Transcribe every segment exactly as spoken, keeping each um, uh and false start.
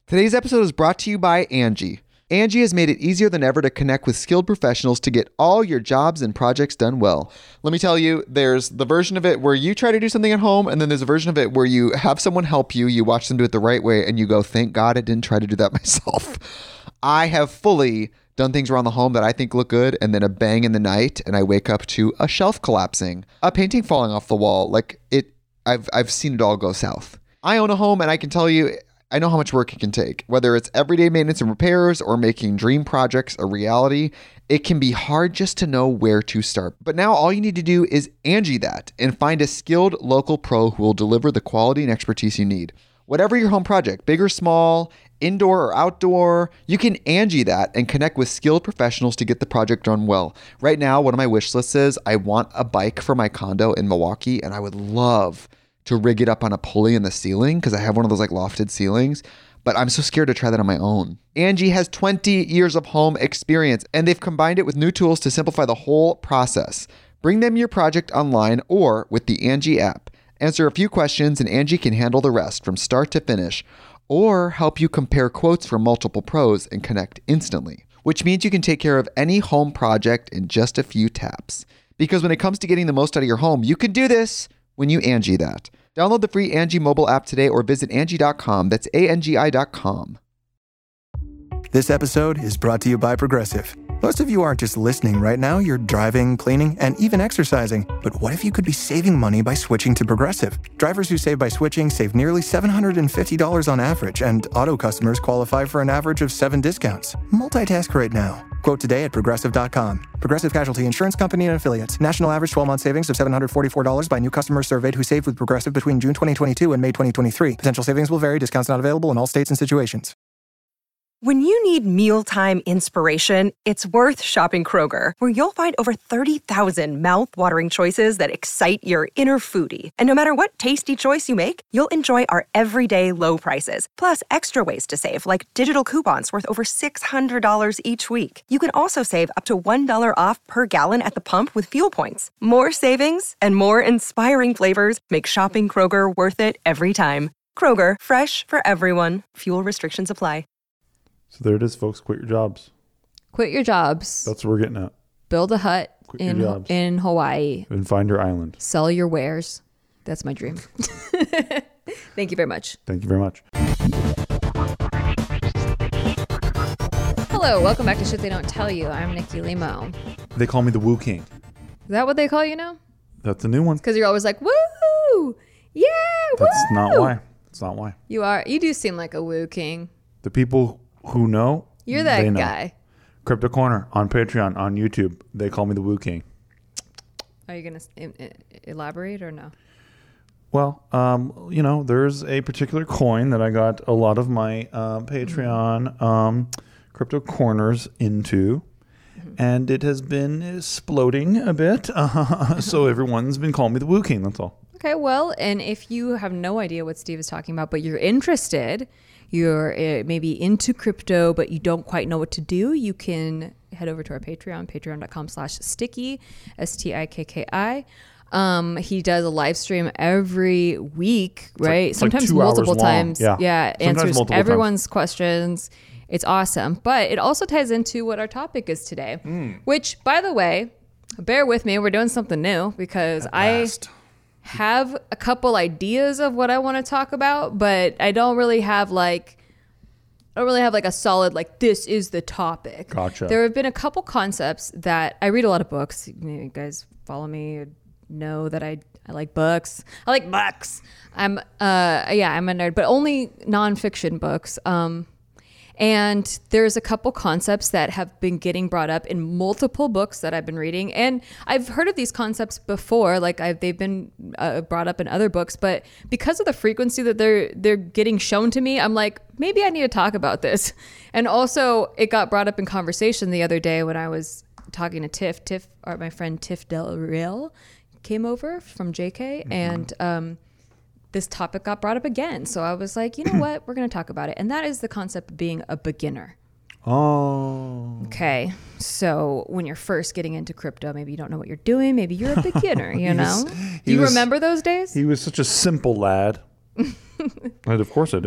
Today's episode is brought to you by Angie. Angie has made it easier than ever to connect with skilled professionals to get all your jobs and projects done well. Let me tell you, there's the version of it where you try to do something at home, and then there's a version of it where you have someone help you, you watch them do it the right way, and you go, thank God I didn't try to do that myself. I have fully done things around the home that I think look good, and then a bang in the night, and I wake up to a shelf collapsing, a painting falling off the wall. Like it, I've I've seen it all go south. I own a home, and I can tell you, I know how much work it can take. Whether it's everyday maintenance and repairs or making dream projects a reality, it can be hard just to know where to start. But now all you need to do is Angie that and find a skilled local pro who will deliver the quality and expertise you need. Whatever your home project, big or small, indoor or outdoor, you can Angie that and connect with skilled professionals to get the project done well. Right now, one of my wish lists is I want a bike for my condo in Milwaukee, and I would love to rig it up on a pulley in the ceiling because I have one of those like lofted ceilings, but I'm so scared to try that on my own. Angie has twenty years of home experience, and they've combined it with new tools to simplify the whole process. Bring them your project online or with the Angie app. Answer a few questions and Angie can handle the rest from start to finish, or help you compare quotes from multiple pros and connect instantly, which means you can take care of any home project in just a few taps. Because when it comes to getting the most out of your home, you can do this when you Angie that. Download the free Angie mobile app today or visit Angie dot com. That's A N G I dot com. This episode is brought to you by Progressive. Most of you aren't just listening right now, you're driving, cleaning, and even exercising. But what if you could be saving money by switching to Progressive? Drivers who save by switching save nearly seven hundred fifty dollars on average, and auto customers qualify for an average of seven discounts. Multitask right now. Quote today at Progressive dot com. Progressive Casualty Insurance Company and Affiliates. National average twelve-month savings of seven hundred forty-four dollars by new customers surveyed who saved with Progressive between June twenty twenty-two and May twenty twenty-three. Potential savings will vary. Discounts not available in all states and situations. When you need mealtime inspiration, it's worth shopping Kroger, where you'll find over thirty thousand mouth-watering choices that excite your inner foodie. And no matter what tasty choice you make, you'll enjoy our everyday low prices, plus extra ways to save, like digital coupons worth over six hundred dollars each week. You can also save up to one dollar off per gallon at the pump with fuel points. More savings and more inspiring flavors make shopping Kroger worth it every time. Kroger, fresh for everyone. Fuel restrictions apply. So there it is, folks. Quit your jobs. Quit your jobs. That's what we're getting at. Build a hut Quit in your jobs. in Hawaii. And find your island. Sell your wares. That's my dream. Thank you very much. Thank you very much. Hello, welcome back to Shit They Don't Tell You. I'm Nikki Limo. They call me the Woo King. Is that what they call you now? That's a new one. Because you're always like, woo! Yeah, woo! That's not why. That's not why. You are. You do seem like a woo king. The people who know, You're that they know. guy. Crypto Corner on Patreon, on YouTube. They call me the Woo King. Are you going to elaborate or no? Well, um, you know, there's a particular coin that I got a lot of my uh, Patreon um, Crypto Corners into. Mm-hmm. And it has been exploding a bit. Uh, so everyone's been calling me the Woo King. That's all. Okay, well, and if you have no idea what Steve is talking about, but you're interested, you're uh, maybe into crypto, but you don't quite know what to do, you can head over to our Patreon, patreon.com slash sticky, S T I K K I. Um, he does a live stream every week, It's right? like, Sometimes like multiple long. times. Yeah, yeah answers multiple everyone's times. questions. It's awesome. But it also ties into what our topic is today, mm. which, by the way, bear with me, we're doing something new because At I... last. have a couple ideas of what I want to talk about, but I don't really have like I don't really have like a solid like this is the topic. Gotcha. There have been a couple concepts that I read a lot of books. You guys follow me, know that I I like books. I like books. I'm uh yeah, I'm a nerd, but only nonfiction books. Um And there's a couple concepts that have been getting brought up in multiple books that I've been reading. And I've heard of these concepts before, like I've, they've been uh, brought up in other books. But because of the frequency that they're they're getting shown to me, I'm like, maybe I need to talk about this. And also, it got brought up in conversation the other day when I was talking to Tiff. Tiff, or my friend Tiff Del Real, came over from J K. Mm-hmm. And um, this topic got brought up again. So I was like, you know what? We're going to talk about it. And that is the concept of being a beginner. Oh. Okay. So when you're first getting into crypto, maybe you don't know what you're doing. Maybe you're a beginner, you know? Was, do you was, remember those days? He was such a simple lad. And of course I do.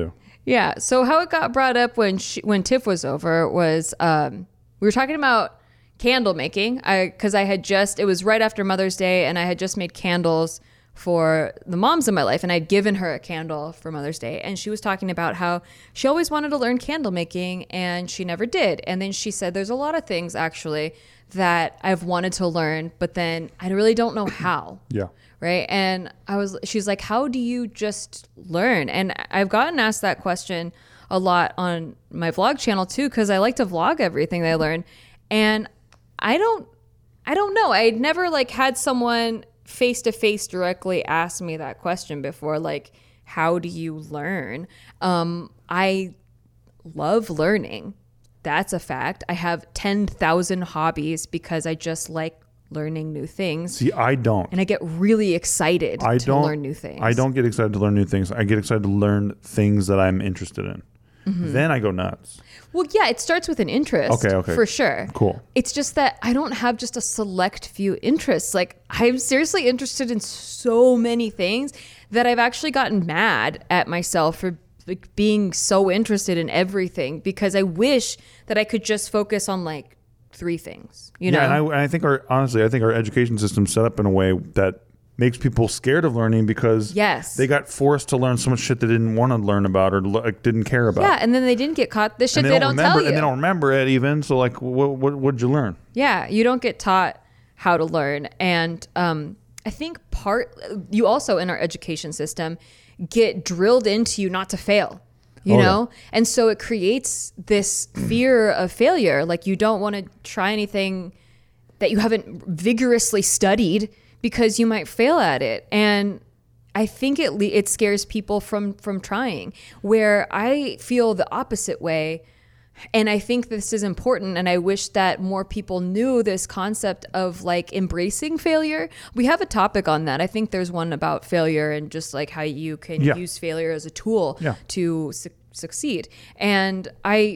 Yeah. So how it got brought up when she, when Tiff was over was um, we were talking about candle making. I because I had just it was right after Mother's Day, and I had just made candles for the moms in my life, and I'd given her a candle for Mother's Day, and she was talking about how she always wanted to learn candle making and she never did. And then she said there's a lot of things actually that I've wanted to learn, but then I really don't know how. Yeah. Right. And I was, she's like, how do you just learn? And I've gotten asked that question a lot on my vlog channel too, because I like to vlog everything that I learn. And I don't, I don't know. I'd never like had someone face to face directly ask me that question before. Like, how do you learn? Um, I love learning. That's a fact. I have ten thousand hobbies because I just like learning new things. See, I don't. And I get really excited I to don't, learn new things. I don't get excited to learn new things. I get excited to learn things that I'm interested in. Mm-hmm. Then I go nuts. Well, yeah, it starts with an interest. Okay, okay. For sure. Cool. It's just that I don't have just a select few interests. Like, I'm seriously interested in so many things that I've actually gotten mad at myself for like being so interested in everything, because I wish that I could just focus on like three things, you know? Yeah, and I, and I think our, honestly, I think our education system's set up in a way that makes people scared of learning because yes. they got forced to learn so much shit they didn't want to learn about or like didn't care about. Yeah, and then they didn't get caught. The shit and they, they don't, don't remember, tell you. And they don't remember it even. So like, what what what'd you learn? Yeah, you don't get taught how to learn. And um, I think part, you also in our education system get drilled into you not to fail. You oh, know? Yeah. And so it creates this fear of failure. Like you don't want to try anything that you haven't vigorously studied because you might fail at it. And I think it it scares people from from trying, where I feel the opposite way. And I think this is important, and I wish that more people knew this concept of like embracing failure. We have a topic on that. I think there's one about failure and just like how you can yeah. use failure as a tool yeah. to su- succeed. And I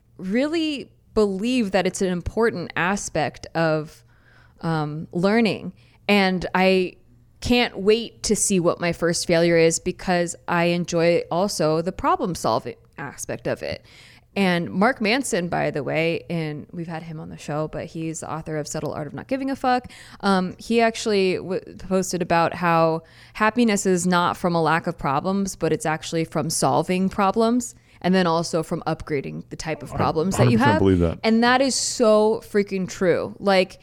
really believe that it's an important aspect of um, learning. And I can't wait to see what my first failure is, because I enjoy also the problem solving aspect of it. And Mark Manson, by the way, and we've had him on the show, but he's the author of Subtle Art of Not Giving a Fuck. Um, he actually w- posted about how happiness is not from a lack of problems, but it's actually from solving problems. And then also from upgrading the type of problems that you have. Believe that. And that is so freaking true. Like,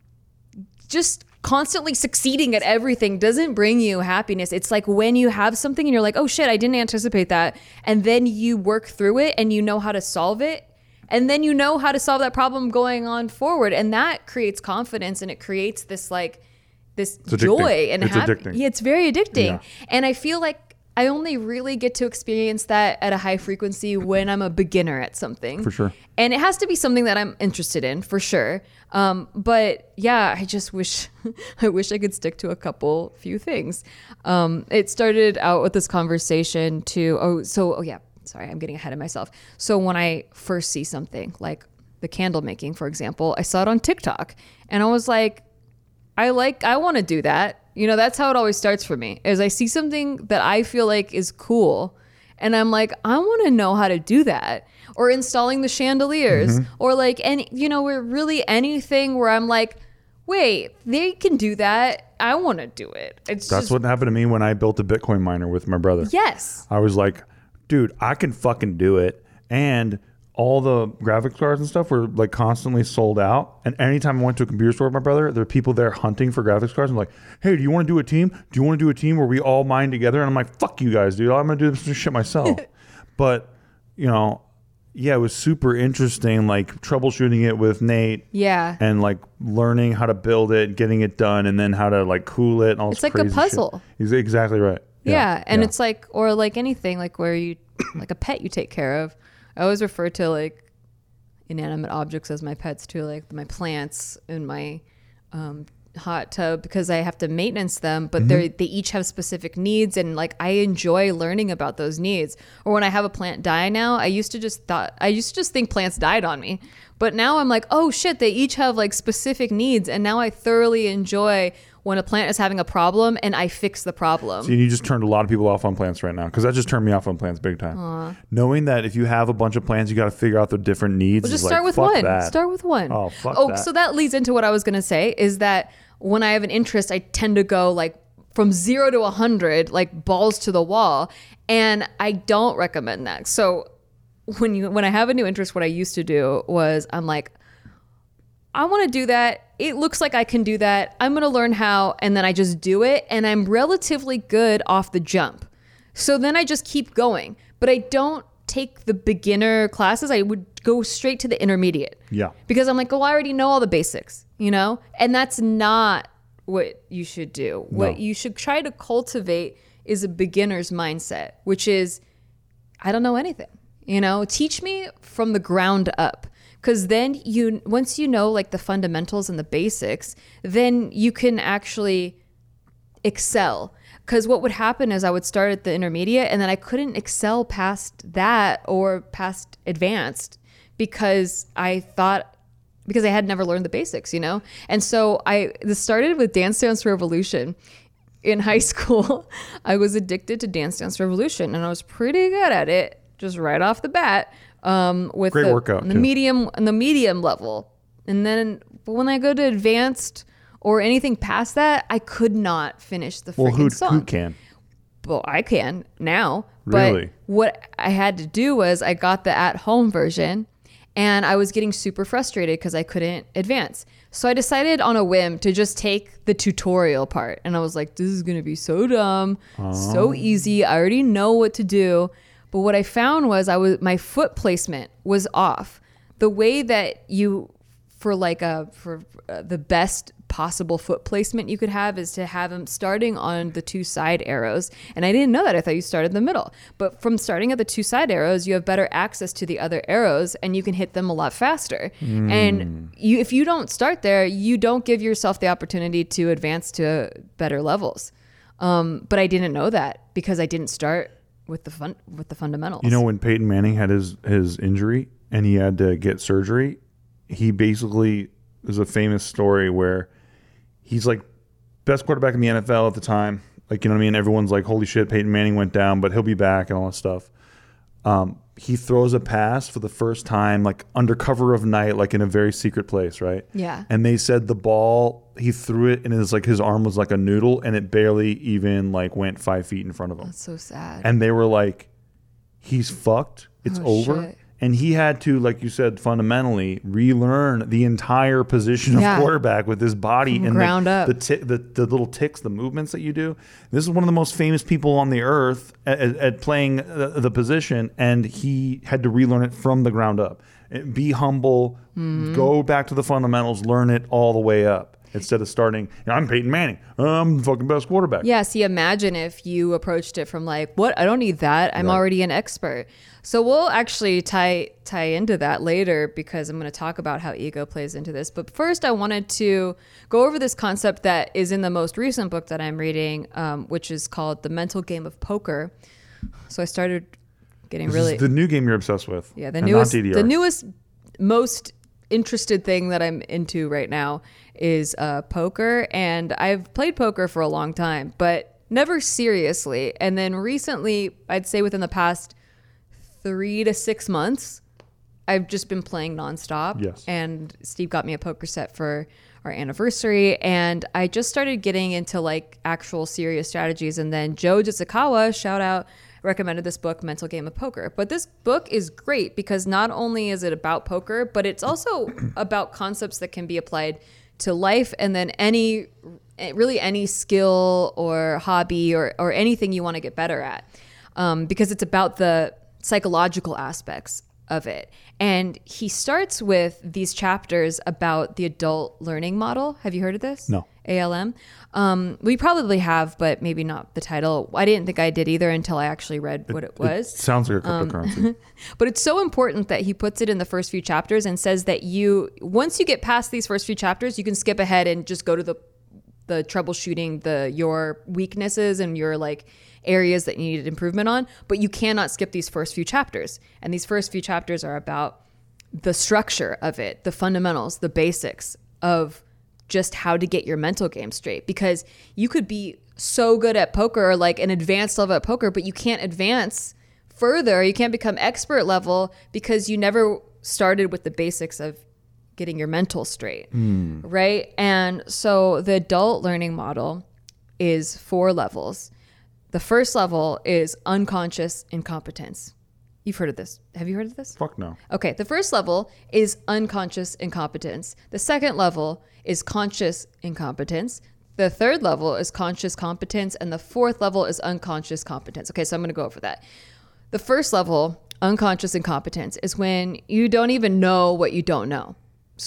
just constantly succeeding at everything doesn't bring you happiness. It's like when you have something and you're like, oh shit, I didn't anticipate that. And then you work through it and you know how to solve it. And then you know how to solve that problem going on forward. And that creates confidence, and it creates this like, this joy and it's hap- addicting. Yeah, it's very addicting. Yeah. And I feel like I only really get to experience that at a high frequency when I'm a beginner at something. For sure. And it has to be something that I'm interested in, for sure. Um, but yeah, I just wish, I wish I could stick to a couple few things. Um, it started out with this conversation to, oh, so, oh yeah, sorry, I'm getting ahead of myself. So when I first see something like the candle making, for example, I saw it on TikTok and I was like, I like, I want to do that. You know, that's how it always starts for me, is I see something that I feel like is cool and I'm like, I want to know how to do that. Or installing the chandeliers, mm-hmm. or like any, you know, we're really anything where I'm like, wait, they can do that. I want to do it. It's That's just, what happened to me when I built a Bitcoin miner with my brother. Yes. I was like, dude, I can fucking do it. And all the graphics cards and stuff were like constantly sold out. And anytime I went to a computer store with my brother, there are people there hunting for graphics cards. I'm like, hey, do you want to do a team? Do you want to do a team where we all mine together? And I'm like, fuck you guys, dude. I'm going to do this shit myself. But, you know, yeah, it was super interesting, like troubleshooting it with Nate. Yeah. And like learning how to build it, getting it done, and then how to like cool it and all It's this like a crazy puzzle. shit. He's exactly right. Yeah. Yeah. And yeah. it's like, or like anything, like where you, like a pet you take care of. I always refer to like inanimate objects as my pets too, like my plants and my um, hot tub, because I have to maintenance them, but mm-hmm. they they each have specific needs, and like I enjoy learning about those needs. Or when I have a plant die now, I used to just thought I used to just think plants died on me, but now I'm like, oh shit, they each have like specific needs, and now I thoroughly enjoy when a plant is having a problem and I fix the problem. So you just turned a lot of people off on plants right now, because that just turned me off on plants big time. Aww. Knowing that if you have a bunch of plants, you got to figure out their different needs. Well, just is start like, with fuck one. that. Start with one. Oh, fuck oh, that. so that leads into what I was going to say is that when I have an interest, I tend to go like from zero to a hundred, like balls to the wall. And I don't recommend that. So when you, when I have a new interest, what I used to do was I'm like, I want to do that. It looks like I can do that. I'm going to learn how. And then I just do it. And I'm relatively good off the jump. So then I just keep going, but I don't take the beginner classes. I would go straight to the intermediate. Yeah. Because I'm like, oh, I already know all the basics, you know? And that's not what you should do. No. What you should try to cultivate is a beginner's mindset, which is, I don't know anything, you know? Teach me from the ground up. Because then you, once you know like the fundamentals and the basics, then you can actually excel. Because what would happen is I would start at the intermediate and then I couldn't excel past that or past advanced because I thought, because I had never learned the basics, you know? And so I, this started with Dance Dance Revolution. In high school, I was addicted to Dance Dance Revolution and I was pretty good at it just right off the bat. Um, with Great the, workout, the too. medium, the medium level. And then but when I go to advanced or anything past that, I could not finish the freaking well, who, song. who can? Well, I can now. Really? But what I had to do was I got the at-home version and I was getting super frustrated because I couldn't advance. So I decided on a whim to just take the tutorial part. And I was like, this is going to be so dumb, Oh. so easy. I already know what to do. But what I found was I was my foot placement was off. The way that you, for like a for uh, the best possible foot placement you could have is to have them starting on the two side arrows. And I didn't know that. I thought you started in the middle. But from starting at the two side arrows, you have better access to the other arrows and you can hit them a lot faster. Mm. And you, if you don't start there, you don't give yourself the opportunity to advance to better levels. Um, but I didn't know that because I didn't start with the fun with the fundamentals. You know, when Peyton Manning had his his injury and he had to get surgery, he basically, there's a famous story where he's like best quarterback in the N F L at the time. Like, you know what I mean? Everyone's like, holy shit, Peyton Manning went down, but he'll be back and all that stuff. Um, he throws a pass for the first time, like under cover of night, like in a very secret place, right? Yeah. And they said the ball, he threw it and it was like his arm was like a noodle and it barely even like went five feet in front of him. That's so sad. And they were like, he's fucked. It's Oh, over. shit. And he had to, like you said, fundamentally relearn the entire position of Yeah. quarterback with his body From and ground the, up. The, ti- the the little ticks, the movements that you do. This is one of the most famous people on the earth at, at, at playing the, the position, and he had to relearn it from the ground up. Be humble, Mm-hmm. go back to the fundamentals, learn it all the way up. Instead of starting, you know, I'm Peyton Manning. I'm the fucking best quarterback. Yeah, see, imagine if you approached it from like, what? I don't need that. I'm Right. already an expert. So we'll actually tie tie into that later because I'm going to talk about how ego plays into this. But first, I wanted to go over this concept that is in the most recent book that I'm reading, um, which is called The Mental Game of Poker. So I started getting This really... is the new game you're obsessed with. Yeah, the and newest, not D D R. the newest, most interested thing that I'm into right now is uh, poker, and I've played poker for a long time, but never seriously. And then recently, I'd say within the past three to six months, I've just been playing nonstop. Yes. And Steve got me a poker set for our anniversary, and I just started getting into like actual serious strategies. And then Joe Jitsikawa, shout out, recommended this book, Mental Game of Poker. But this book is great because not only is it about poker, but it's also about concepts that can be applied to life and then any, really any skill or hobby or, or anything you want to get better at. Um, because it's about the psychological aspects of it. And he starts with these chapters about the adult learning model. Have you heard of this? No. A L M. Um, we probably have, but maybe not the title. I didn't think I did either until I actually read what it was. It sounds like a cryptocurrency. Um, but it's so important that he puts it in the first few chapters and says that you, once you get past these first few chapters, you can skip ahead and just go to the the troubleshooting the your weaknesses and your like areas that you needed improvement on, but you cannot skip these first few chapters. And these first few chapters are about the structure of it, the fundamentals, the basics of just how to get your mental game straight, because you could be so good at poker, like an advanced level at poker, but you can't advance further. You can't become expert level because you never started with the basics of getting your mental straight, mm. right? And so the adult learning model is four levels. The first level is unconscious incompetence. You've heard of this. Have you heard of this? Fuck no. Okay. The first level is unconscious incompetence. The second level is conscious incompetence. The third level is conscious competence. And the fourth level is unconscious competence. Okay. So I'm going to go over that. The first level, unconscious incompetence, is when you don't even know what you don't know.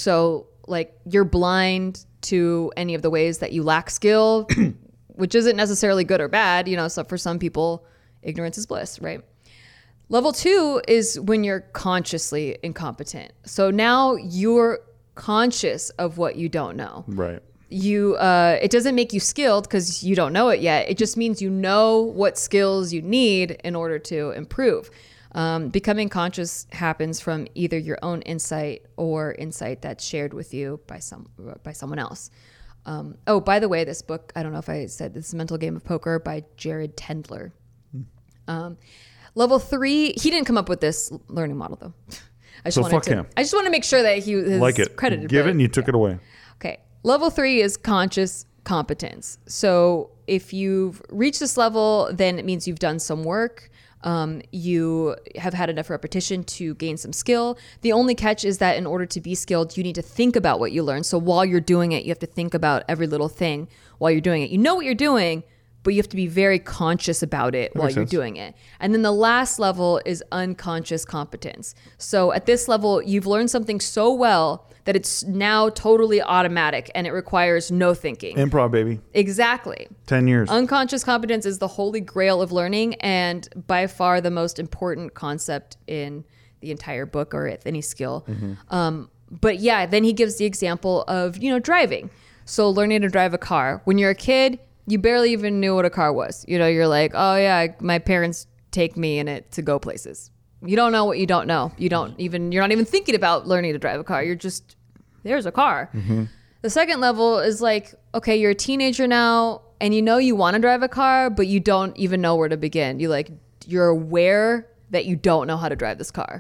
So like you're blind to any of the ways that you lack skill, which isn't necessarily good or bad. You know, so for some people, ignorance is bliss, right? Level two is when you're consciously incompetent. So now you're conscious of what you don't know. Right. You, uh, it doesn't make you skilled because you don't know it yet. It just means you know what skills you need in order to improve. Um, becoming conscious happens from either your own insight or insight that's shared with you by some by someone else. Um, oh, by the way, this book, I don't know if I said this, is Mental Game of Poker by Jared Tendler. Hmm. Um, Level three, he didn't come up with this learning model though. I just so wanted fuck to, him. I just want to make sure that he is like it. credited. Give but, it and you took yeah. it away. Okay. Level three is conscious competence. So if you've reached this level, then it means you've done some work. Um, you have had enough repetition to gain some skill. The only catch is that in order to be skilled, you need to think about what you learn. So while you're doing it, you have to think about every little thing while you're doing it. You know what you're doing, but you have to be very conscious about it That while makes you're sense. doing it. And then the last level is unconscious competence. So at this level, you've learned something so well that it's now totally automatic and it requires no thinking. Improv, baby. Exactly. ten years. Unconscious competence is the holy grail of learning and by far the most important concept in the entire book or any skill. Mm-hmm. Um, but yeah, then he gives the example of, you know, driving. So learning to drive a car. When you're a kid, you barely even knew what a car was. You know, you're like, oh yeah, my parents take me in it to go places. You don't know what you don't know. You don't even, you're not even thinking about learning to drive a car. You're just, there's a car. Mm-hmm. The second level is like, okay, you're a teenager now and you know you want to drive a car, but you don't even know where to begin. You like, you're aware that you don't know how to drive this car,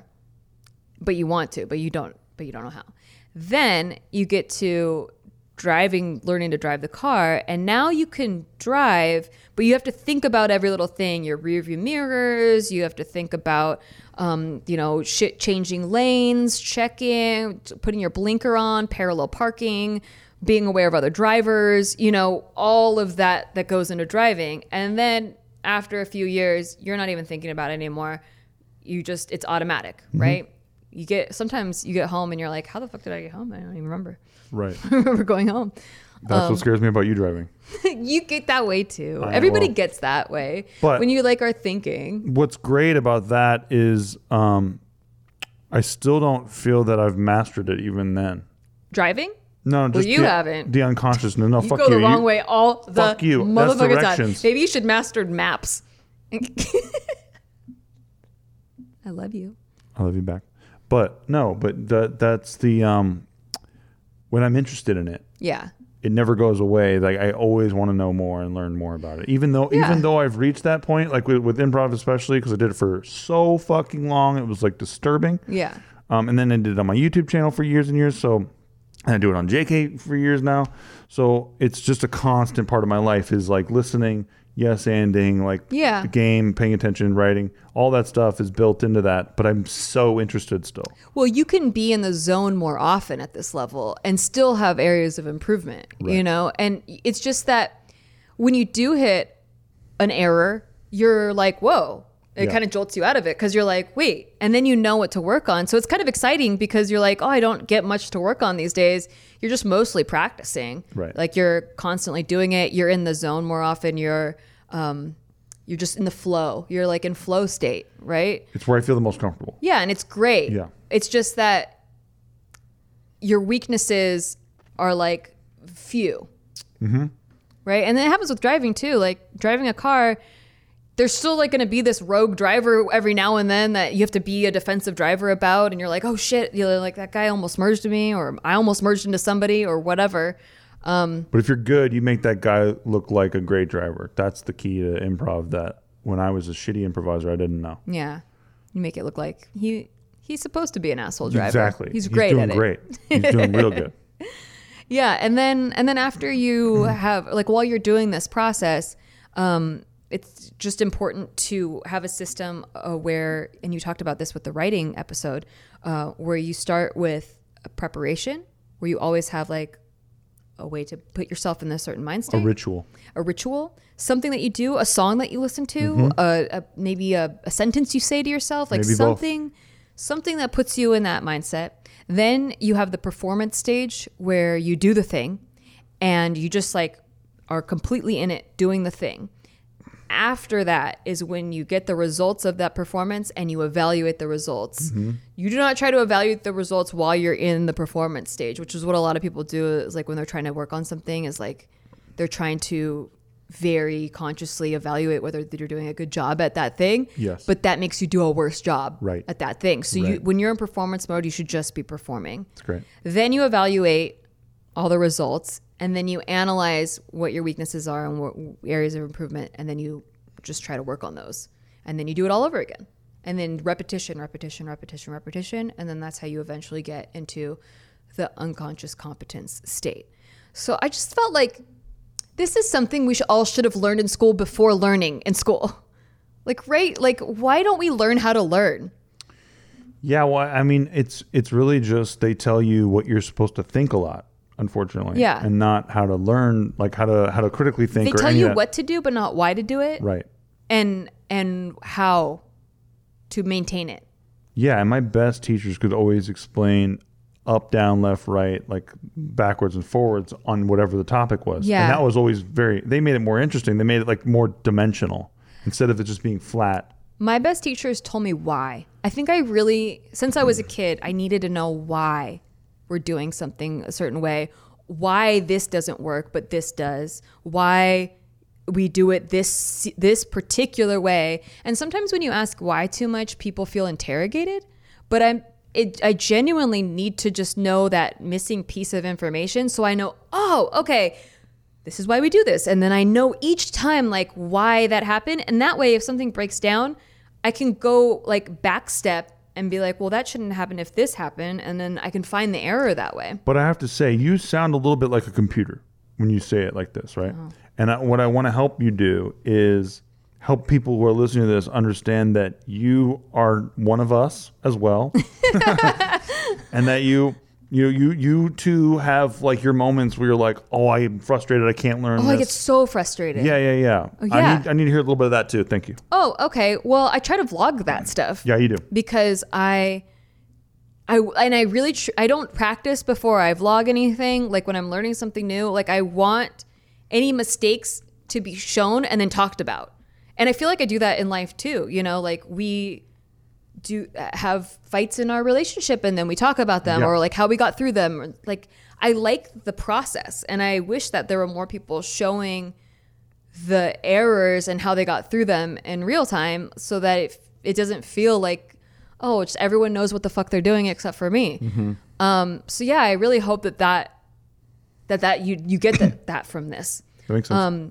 but you want to, but you don't, but you don't know how. Then you get to driving, learning to drive the car, and now you can drive, but you have to think about every little thing, your rear view mirrors, you have to think about, um, you know, shit, changing lanes, checking, putting your blinker on, parallel parking, being aware of other drivers, you know, all of that that goes into driving. And then after a few years, you're not even thinking about it anymore. You just, it's automatic, mm-hmm. right? You get, sometimes you get home and you're like, how the fuck did I get home? I don't even remember. Right. I remember going home. That's um, what scares me about you driving. You get that way too. I, Everybody well, gets that way. But when you like are thinking. What's great about that is um, I still don't feel that I've mastered it even then. Driving? No, just well, you the, haven't. The unconsciousness. No, you fuck go you. the wrong you, way all the fuck you. motherfucking That's time. directions. Maybe you should master maps. I love you. I love you back. But no, but that that's the um, when I'm interested in it. Yeah. It never goes away. Like I always want to know more and learn more about it. Even though, yeah. even though I've reached that point, like with, with improv, especially because I did it for so fucking long, it was like disturbing. Yeah. Um, and then I did it on my YouTube channel for years and years. So and I do it on J K for years now. So it's just a constant part of my life is like listening, yes, anding, like yeah. the game, paying attention, writing, all that stuff is built into that. But I'm so interested still. Well, you can be in the zone more often at this level and still have areas of improvement, right. you know? And it's just that when you do hit an error, you're like, whoa. It yeah. kind of jolts you out of it because you're like, wait, and then you know what to work on. So it's kind of exciting because you're like, oh, I don't get much to work on these days. You're just mostly practicing. Right. Like you're constantly doing it. You're in the zone more often. You're um, you're just in the flow. You're like in flow state, right? It's where I feel the most comfortable. Yeah, and it's great. Yeah. It's just that your weaknesses are like few. Mm-hmm. Right? And then it happens with driving too. Like driving a car, there's still like going to be this rogue driver every now and then that you have to be a defensive driver about. And you're like, oh shit, you know, like that guy almost merged me or I almost merged into somebody or whatever. Um, but if you're good, you make that guy look like a great driver. That's the key to improv. That when I was a shitty improviser, I didn't know. Yeah, you make it look like he he's supposed to be an asshole driver. Exactly. He's great He's at doing it. great. He's doing real good. Yeah, and then and then after you have like while you're doing this process, um, it's just important to have a system uh, where, and you talked about this with the writing episode, uh, where you start with a preparation, where you always have like a way to put yourself in a certain mind state. A ritual. A ritual, something that you do, a song that you listen to, Mm-hmm. a, a, maybe a, a sentence you say to yourself, like Maybe both. something, something that puts you in that mindset. Then you have the performance stage where you do the thing and you just like are completely in it doing the thing. After that is when you get the results of that performance and you evaluate the results. Mm-hmm. You do not try to evaluate the results while you're in the performance stage, which is what a lot of people do is like when they're trying to work on something is like they're trying to very consciously evaluate whether you're doing a good job at that thing. Yes. But that makes you do a worse job Right. at that thing. So you, Right. when you're in performance mode, you should just be performing. That's great. Then you evaluate all the results and then you analyze what your weaknesses are and what areas of improvement. And then you just try to work on those. And then you do it all over again. And then repetition, repetition, repetition, repetition. And then that's how you eventually get into the unconscious competence state. So I just felt like this is something we should, all should have learned in school before learning in school. Like, right? Like, why don't we learn how to learn? Yeah, well, I mean, it's it's really just they tell you what you're supposed to think a lot, unfortunately. Yeah. And not how to learn, like how to how to critically think. They or tell any you of that. what to do, but not why to do it. Right. And and how to maintain it. Yeah, and my best teachers could always explain up, down, left, right, like backwards and forwards on whatever the topic was. Yeah. And that was always very, they made it more interesting. They made it like more dimensional instead of it just being flat. My best teachers told me why. I think I really, since I was a kid, I needed to know why we're doing something a certain way, why this doesn't work, but this does, why we do it this this particular way. And sometimes when you ask why too much, people feel interrogated, but I'm It, I genuinely need to just know that missing piece of information so I know, oh, okay, this is why we do this. And then I know each time like why that happened. And that way, if something breaks down, I can go like back step and be like, well, that shouldn't happen if this happened. And then I can find the error that way. But I have to say, you sound a little bit like a computer when you say it like this, right? Oh. And I, what I want to help you do is help people who are listening to this understand that you are one of us as well. And that you you you you too have like your moments where you're like, oh, I'm frustrated, I can't learn Oh, this. I get so frustrated. Yeah, yeah, yeah. Oh, yeah. I need I need to hear a little bit of that too. Thank you. Oh, okay. Well, I try to vlog that stuff. Yeah, you do. Because I I and I really tr- I don't practice before I vlog anything. Like when I'm learning something new, like I want any mistakes to be shown and then talked about. And I feel like I do that in life too. You know, like we do have fights in our relationship and then we talk about them Yeah. or like how we got through them. Or like I like the process and I wish that there were more people showing the errors and how they got through them in real time so that it, it doesn't feel like, oh, just everyone knows what the fuck they're doing except for me. Mm-hmm. Um, so yeah, I really hope that that, that, that you, you get that, that from this. That makes sense. Um,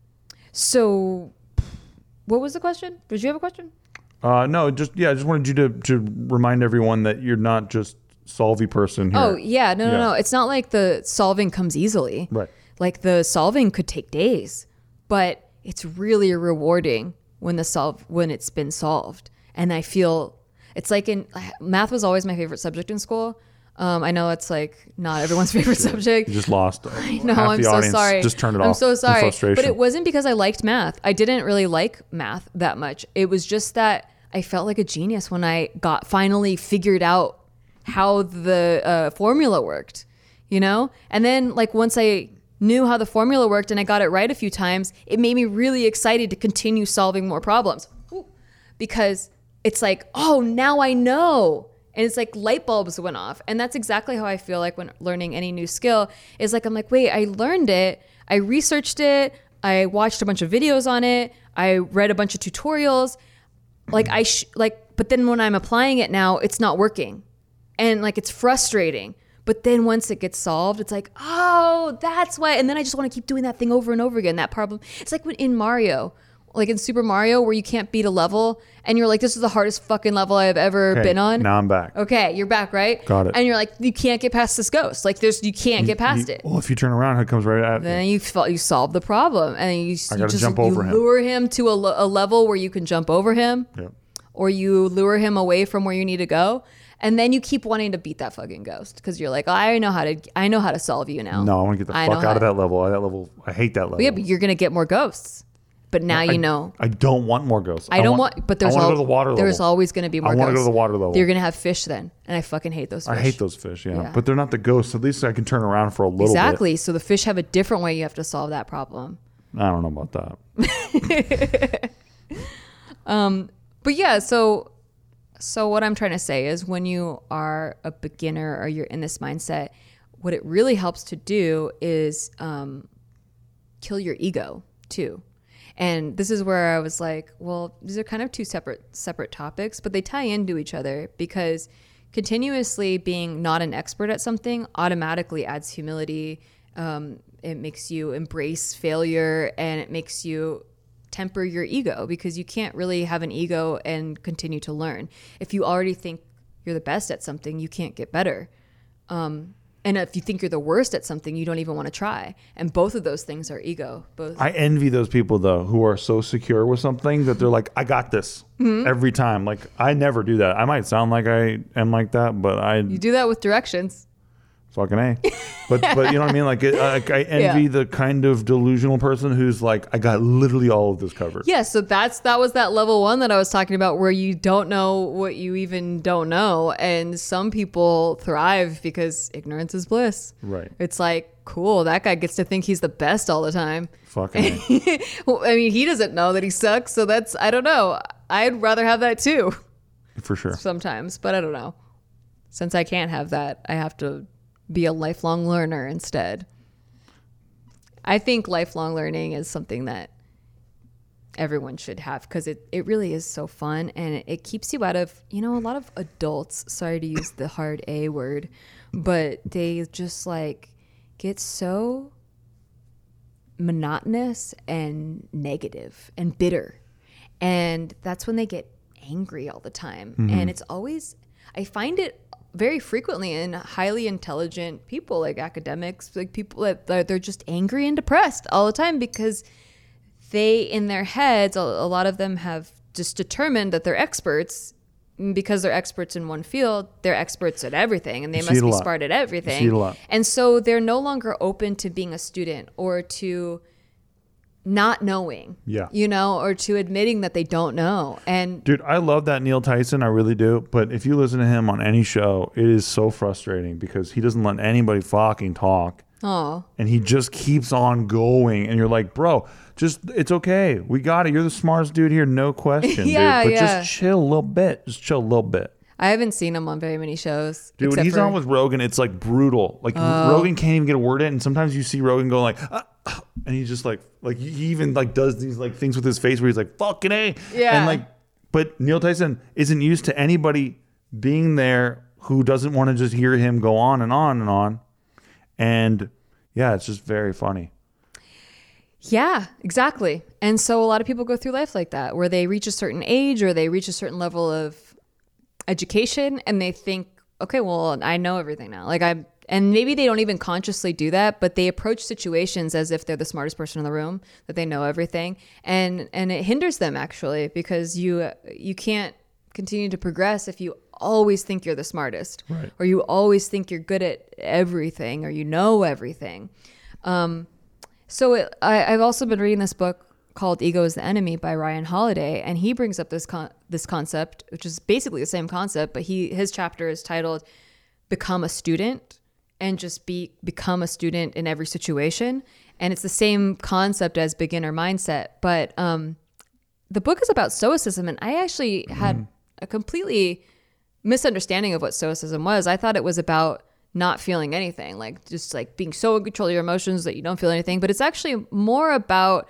so what was the question? Did you have a question? Uh, no, just yeah, I just wanted you to to remind everyone that you're not just solvy person here. Oh yeah, no, no, Yeah. no. It's not like the solving comes easily. Right. Like the solving could take days, but it's really rewarding when the solve when it's been solved. And I feel it's like in math was always my favorite subject in school. Um, I know it's like not everyone's favorite subject. You just lost. I know, half I'm the so audience. sorry. Just turned it off. I'm so in sorry. frustration. But it wasn't because I liked math. I didn't really like math that much. It was just that I felt like a genius when I got finally figured out how the uh, formula worked, you know? And then like once I knew how the formula worked and I got it right a few times, it made me really excited to continue solving more problems. Ooh. Because it's like, oh, now I know. And it's like light bulbs went off. And that's exactly how I feel like when learning any new skill is like, I'm like, wait, I learned it. I researched it. I watched a bunch of videos on it. I read a bunch of tutorials. Like I, sh- like, but then when I'm applying it now, it's not working. And like, it's frustrating. But then once it gets solved, it's like, oh, that's why. And then I just want to keep doing that thing over and over again. That problem. It's like when in Mario, like in Super Mario, where you can't beat a level and you're like, this is the hardest fucking level I've ever Okay, been on. now I'm back. Okay, you're back, right? Got it. And you're like, you can't get past this ghost. Like there's, you can't get past You- it. Well, if you turn around, it comes right at Then you. you fo- you solve the problem, and you, you gotta just jump you over him. lure him to a, le- a level where you can jump over him, Yep. or you lure him away from where you need to go, and then you keep wanting to beat that fucking ghost because you're like, I know how to I know how to solve you now. No, I want to get the I fuck know out of how- that level. That level, I hate that level. But yeah, but you're gonna get more ghosts. But now I, you know. I don't want more ghosts. I don't want, but there's I want al- to go to the water there's level. always going to be more I ghosts. want to go to the water level. You're going to have fish then, and I fucking hate those fish. I hate those fish, yeah. Yeah. But they're not the ghosts. At least I can turn around for a little Exactly. So the fish have a different way you have to solve that problem. bit. I don't know about that. But yeah, so so what I'm trying to say is when you are a beginner or you're in this mindset, what it really helps to do is um, kill your ego too. And this is where I was like, well, these are kind of two separate separate topics, but they tie into each other because continuously being not an expert at something automatically adds humility. Um, it makes you embrace failure, and it makes you temper your ego because you can't really have an ego and continue to learn. If you already think you're the best at something, you can't get better. Um, and if you think you're the worst at something, you don't even want to try. And both of those things are ego. Both. I envy those people, though, who are so secure with something that they're like, I got this Mm-hmm. every time. Like, I never do that. I might sound like I am like that, but I You do that with directions. fucking A. But, but you know what I mean? Like, it, like I envy Yeah. the kind of delusional person who's like, I got literally all of this covered. Yeah, so that's that was that level one that I was talking about where you don't know what you even don't know. And some people thrive because ignorance is bliss. Right. It's like, cool, that guy gets to think he's the best all the time. Fucking A. Well, I mean, he doesn't know that he sucks, so that's, I don't know. I'd rather have that too For sure. sometimes, but I don't know. Since I can't have that, I have to be a lifelong learner instead. I think lifelong learning is something that everyone should have because it, it really is so fun and it, it keeps you out of, you know, a lot of adults, sorry to use the hard A word, but they just like get so monotonous and negative and bitter. And that's when they get angry all the time. Mm-hmm. And it's always, I find it very frequently in highly intelligent people like academics, like people that that they're just angry and depressed all the time because they, in their heads, a, a lot of them have just determined that they're experts. Because they're experts in one field, they're experts at everything and they You see must it a be lot. smart at everything. You see it a lot. And so they're no longer open to being a student or to not knowing, Yeah. you know, or to admitting that they don't know. And Dude, I love that Neil Tyson. I really do. But if you listen to him on any show, it is so frustrating because he doesn't let anybody fucking talk. oh, And he just keeps on going. And you're like, bro, just, it's okay. We got it. You're the smartest dude here. No question, Yeah, dude. But yeah. just chill a little bit. Just chill a little bit. I haven't seen him on very many shows. Dude, when except he's for- on with Rogan, it's like brutal. Like Oh. Rogan can't even get a word in. And sometimes you see Rogan go like, ah, ah, and he's just like, like he even like does these like things with his face where he's like, fucking A. Yeah. And like, but Neil Tyson isn't used to anybody being there who doesn't want to just hear him go on and on and on. And yeah, it's just very funny. Yeah, exactly. And so a lot of people go through life like that, where they reach a certain age or they reach a certain level of education and they think, okay, well, I know everything now. Like I'm, and maybe they don't even consciously do that, but they approach situations as if they're the smartest person in the room, that they know everything. And, and it hinders them actually, because you, you can't continue to progress if you always think you're the smartest, Right. or you always think you're good at everything, or you know everything. Um, So it, I, I've also been reading this book called Ego is the Enemy by Ryan Holiday, and he brings up this con- this concept, which is basically the same concept, but he his chapter is titled "Become a Student," and just be become a student in every situation. And it's the same concept as beginner mindset, but um, the book is about stoicism, and I actually had a completely misunderstanding of what stoicism was. I thought it was about not feeling anything, like just like being so in control of your emotions that you don't feel anything. But it's actually more about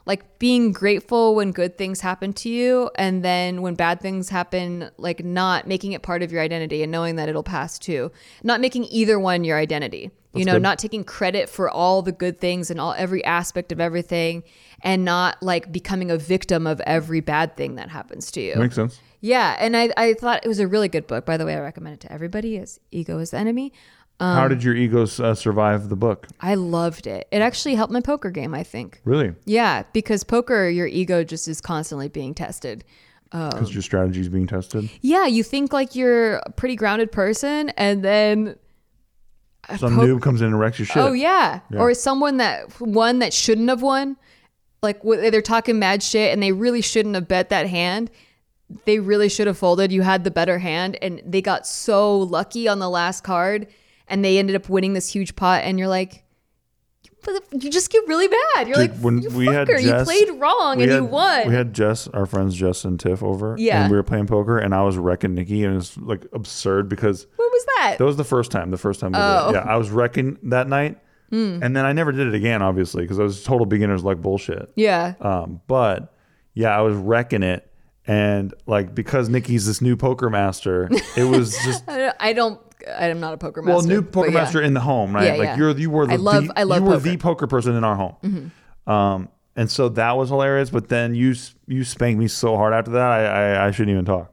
like being grateful when good things happen to you, and then when bad things happen, like not making it part of your identity and knowing that it'll pass too. Not making either one your identity. That's you know, good. not taking credit for all the good things and all every aspect of everything, and not like becoming a victim of every bad thing that happens to you. Makes sense. Yeah, and I, I thought it was a really good book. By the way, I recommend it to everybody. As Ego is the Enemy. Um, How did your egos uh, survive the book? I loved it. It actually helped my poker game, I think. Really? Yeah, because poker, your ego just is constantly being tested. Because your strategy is being tested? Yeah, you think like you're a pretty grounded person, and then Some po- noob comes in and wrecks your shit. Oh yeah. Yeah. Or someone that won that shouldn't have won. Like wh- they're talking mad shit and they really shouldn't have bet that hand. They really should have folded. You had the better hand, and they got so lucky on the last card, and they ended up winning this huge pot, and you're like, you just get really mad. You're Dude, like, when you we fucker, had Jess- you played wrong we and had- you won. We had Jess, our friends Jess and Tiff over. Yeah. And we were playing poker, and I was wrecking Nikki, and it was like absurd because what was that? that was the first time. The first time we Oh. did it. Yeah, I was wrecking that night. Mm. And then I never did it again, obviously, because I was total beginner's like bullshit. Yeah. Um, but yeah, I was wrecking it. And like, because Nikki's this new poker master, it was just I don't, I don't I'm not a poker master. well, new but poker yeah. master in the home, right? Yeah, like yeah. you're you were the I love- the, I love you were poker. the poker person in our home. Mm-hmm. Um, and so that was hilarious. But then you you spanked me so hard after that, I I, I shouldn't even talk.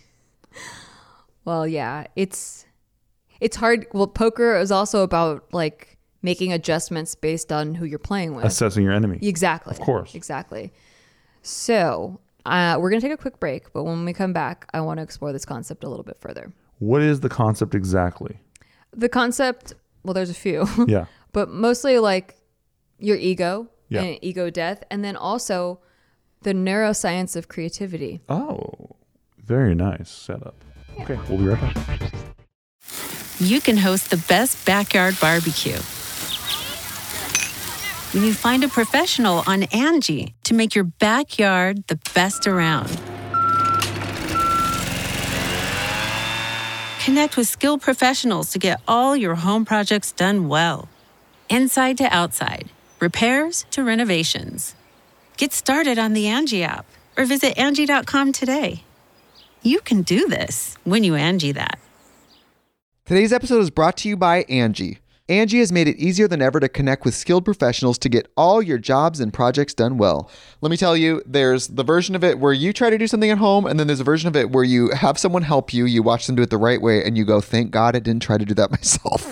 Well, yeah, it's it's hard. Well, poker is also about like making adjustments based on who you're playing with. Assessing your enemy. Exactly. Of course. Exactly. So uh, we're going to take a quick break, but when we come back, I want to explore this concept a little bit further. What is the concept exactly? The concept, well, there's a few. Yeah. But mostly like your ego Yeah. and ego death, and then also the neuroscience of creativity. Oh, very nice setup. Okay, we'll be right back. You can host the best backyard barbecue when you find a professional on Angie to make your backyard the best around. Connect with skilled professionals to get all your home projects done well. Inside to outside, repairs to renovations. Get started on the Angie app or visit Angie dot com today. You can do this when you Angie that. Today's episode is brought to you by Angie. Angie has made it easier than ever to connect with skilled professionals to get all your jobs and projects done well. Let me tell you, there's the version of it where you try to do something at home, and then there's a version of it where you have someone help you, you watch them do it the right way, and you go, thank God I didn't try to do that myself.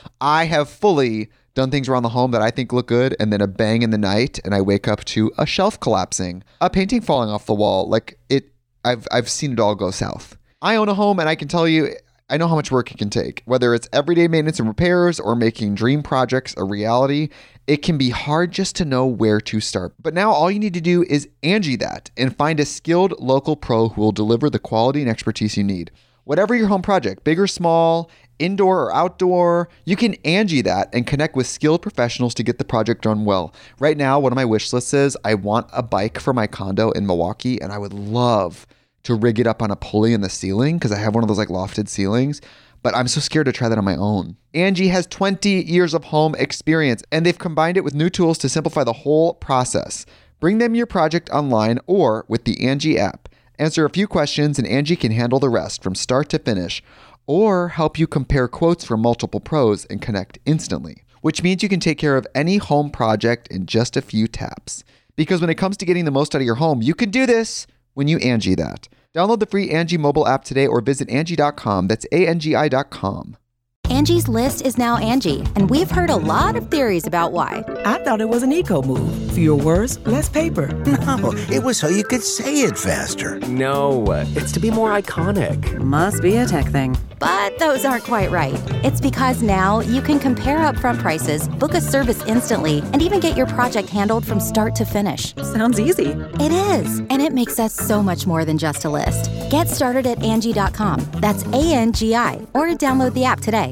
I have fully done things around the home that I think look good, and then a bang in the night, and I wake up to a shelf collapsing, a painting falling off the wall. Like it, I've I've seen it all go south. I own a home, and I can tell you, I know how much work it can take. Whether it's everyday maintenance and repairs or making dream projects a reality, it can be hard just to know where to start. But now all you need to do is Angie that and find a skilled local pro who will deliver the quality and expertise you need. Whatever your home project, big or small, indoor or outdoor, you can Angie that and connect with skilled professionals to get the project done well. Right now, one of my wish lists is I want a bike for my condo in Milwaukee, and I would love to rig it up on a pulley in the ceiling because I have one of those like lofted ceilings, but I'm so scared to try that on my own. Angie has twenty years of home experience, and they've combined it with new tools to simplify the whole process. Bring them your project online or with the Angie app. Answer a few questions and Angie can handle the rest from start to finish, or help you compare quotes from multiple pros and connect instantly, which means you can take care of any home project in just a few taps. Because when it comes to getting the most out of your home, you can do this when you Angie that. Download the free Angie mobile app today or visit Angie dot com. That's A N G I dot com. Angie's List is now Angie, and we've heard a lot of theories about why. I thought it was an eco move. Fewer words, less paper. No, it was so you could say it faster. No, it's to be more iconic. Must be a tech thing. But those aren't quite right. It's because now you can compare upfront prices, book a service instantly, and even get your project handled from start to finish. Sounds easy. It is, and it makes us so much more than just a list. Get started at Angie dot com. That's A N G I, or download the app today.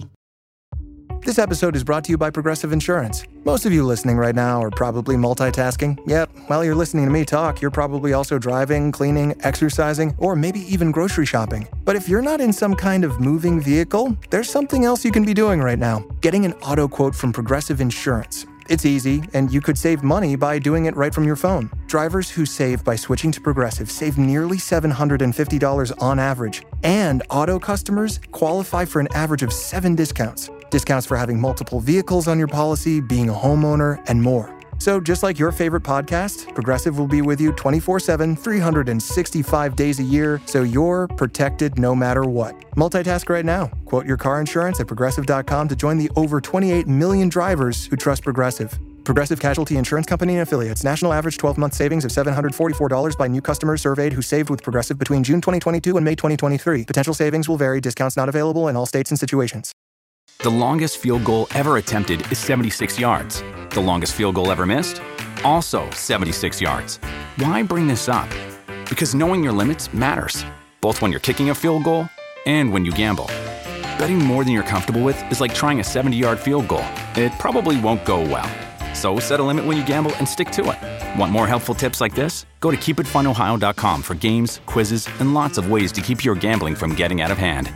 This episode is brought to you by Progressive Insurance. Most of you listening right now are probably multitasking. Yep, while you're listening to me talk, you're probably also driving, cleaning, exercising, or maybe even grocery shopping. But if you're not in some kind of moving vehicle, there's something else you can be doing right now. Getting an auto quote from Progressive Insurance. It's easy, and you could save money by doing it right from your phone. Drivers who save by switching to Progressive save nearly seven hundred fifty dollars on average, and auto customers qualify for an average of seven discounts. Discounts for having multiple vehicles on your policy, being a homeowner, and more. So just like your favorite podcast, Progressive will be with you twenty-four seven, three hundred sixty-five days a year, so you're protected no matter what. Multitask right now. Quote your car insurance at progressive dot com to join the over twenty-eight million drivers who trust Progressive. Progressive Casualty Insurance Company and Affiliates. National average twelve-month savings of seven hundred forty-four dollars by new customers surveyed who saved with Progressive between June twenty twenty-two and May twenty twenty-three. Potential savings will vary. Discounts not available in all states and situations. The longest field goal ever attempted is seventy-six yards. The longest field goal ever missed? Also seventy-six yards. Why bring this up? Because knowing your limits matters, both when you're kicking a field goal and when you gamble. Betting more than you're comfortable with is like trying a seventy-yard field goal. It probably won't go well. So set a limit when you gamble and stick to it. Want more helpful tips like this? Go to keep it fun ohio dot com for games, quizzes, and lots of ways to keep your gambling from getting out of hand.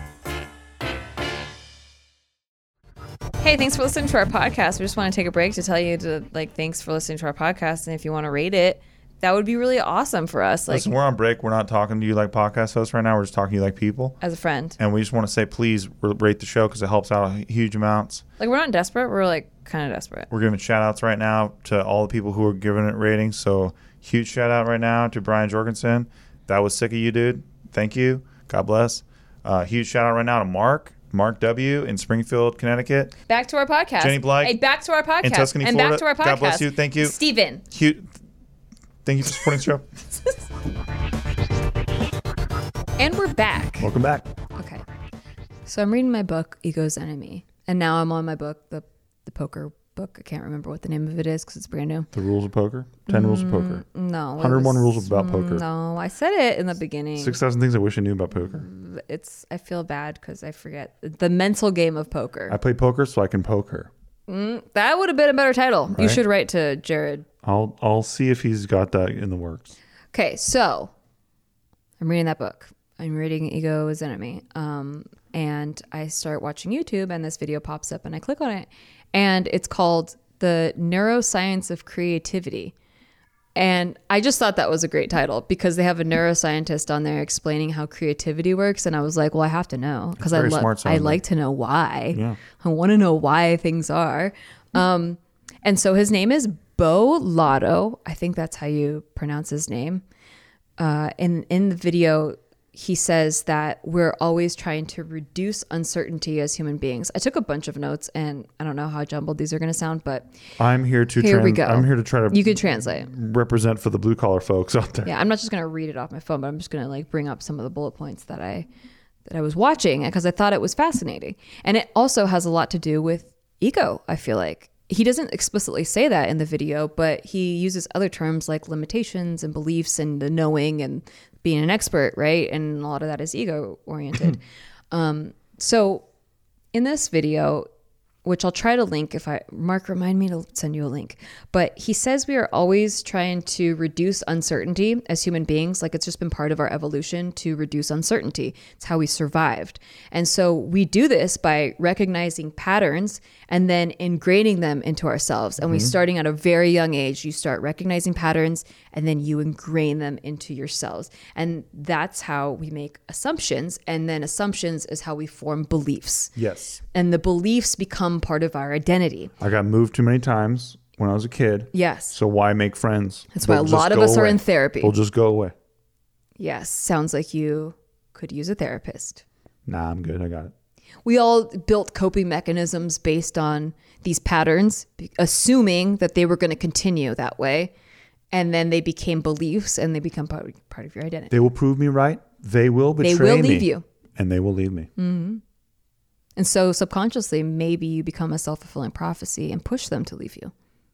Hey, thanks for listening to our podcast. We just want to take a break to tell you to like thanks for listening to our podcast, and if you want to rate it, that would be really awesome for us. Like, listen, we're on break. We're not talking to you like podcast hosts right now. We're just talking to you like people. As a friend. And we just want to say, please rate the show because it helps out huge amounts. Like, we're not desperate. We're like kind of desperate. We're giving shout outs right now to all the people who are giving it ratings. So huge shout out right now to Brian Jorgensen. That was sick of you, dude. Thank you. God bless. Uh, huge shout out right now to Mark. Mark W. in Springfield, Connecticut. Back to our podcast. Jenny Blyke. Hey, back to our podcast. In Tuscany, and Florida. back to our podcast. God bless you. Thank you. Steven. Cute. Thank you for supporting the show. And we're back. Welcome back. Okay. So I'm reading my book, Ego's Enemy. And now I'm on my book, the the poker book. I can't remember what the name of it is because it's brand new. The Rules of Poker? ten mm, Rules of Poker. No. one hundred one was, Rules About Poker. No, I said it in the beginning. six thousand Things I Wish I Knew About Poker. It's. I feel bad because I forget. The mental game of poker. I play poker so I can poker. Mm, that would have been a better title. Right? You should write to Jared. I'll I'll see if he's got that in the works. Okay, so I'm reading that book. I'm reading Ego's Enemy. Um, and I start watching YouTube and this video pops up and I click on it. And it's called The Neuroscience of Creativity. And I just thought that was a great title because they have a neuroscientist on there explaining how creativity works. And I was like, well, I have to know because I, lo- I like to know why. Yeah. I want to know why things are. Um, and so his name is Bo Lotto. I think that's how you pronounce his name. Uh, in, in the video, he says that we're always trying to reduce uncertainty as human beings. I took a bunch of notes and I don't know how jumbled these are going to sound, but I'm here to here trans- we go. I'm here to try to you can translate represent for the blue collar folks out there. Yeah, I'm not just going to read it off my phone, but I'm just going to like bring up some of the bullet points that I that I was watching because I thought it was fascinating. And it also has a lot to do with ego, I feel like. He doesn't explicitly say that in the video, but he uses other terms like limitations and beliefs and the knowing and being an expert, right? And a lot of that is ego oriented. um, so in this video, which I'll try to link if I, Mark, remind me to send you a link. But he says we are always trying to reduce uncertainty as human beings. Like it's just been part of our evolution to reduce uncertainty. It's how we survived. And so we do this by recognizing patterns and then ingraining them into ourselves. And mm-hmm. we starting at a very young age, you start recognizing patterns and then you ingrain them into yourselves. And that's how we make assumptions. And then assumptions is how we form beliefs. Yes. And the beliefs become part of our identity. I got moved too many times when I was a kid. Yes. So why make friends? That's why They'll a lot of us away. are in therapy. We'll just go away. Yes. Sounds like you could use a therapist. Nah, I'm good. I got it. We all built coping mechanisms based on these patterns, assuming that they were going to continue that way. And then they became beliefs and they become part, part of your identity. They will prove me right. They will betray me. They will leave me, you. And they will leave me. Mm-hmm. And so subconsciously, maybe you become a self-fulfilling prophecy and push them to leave you.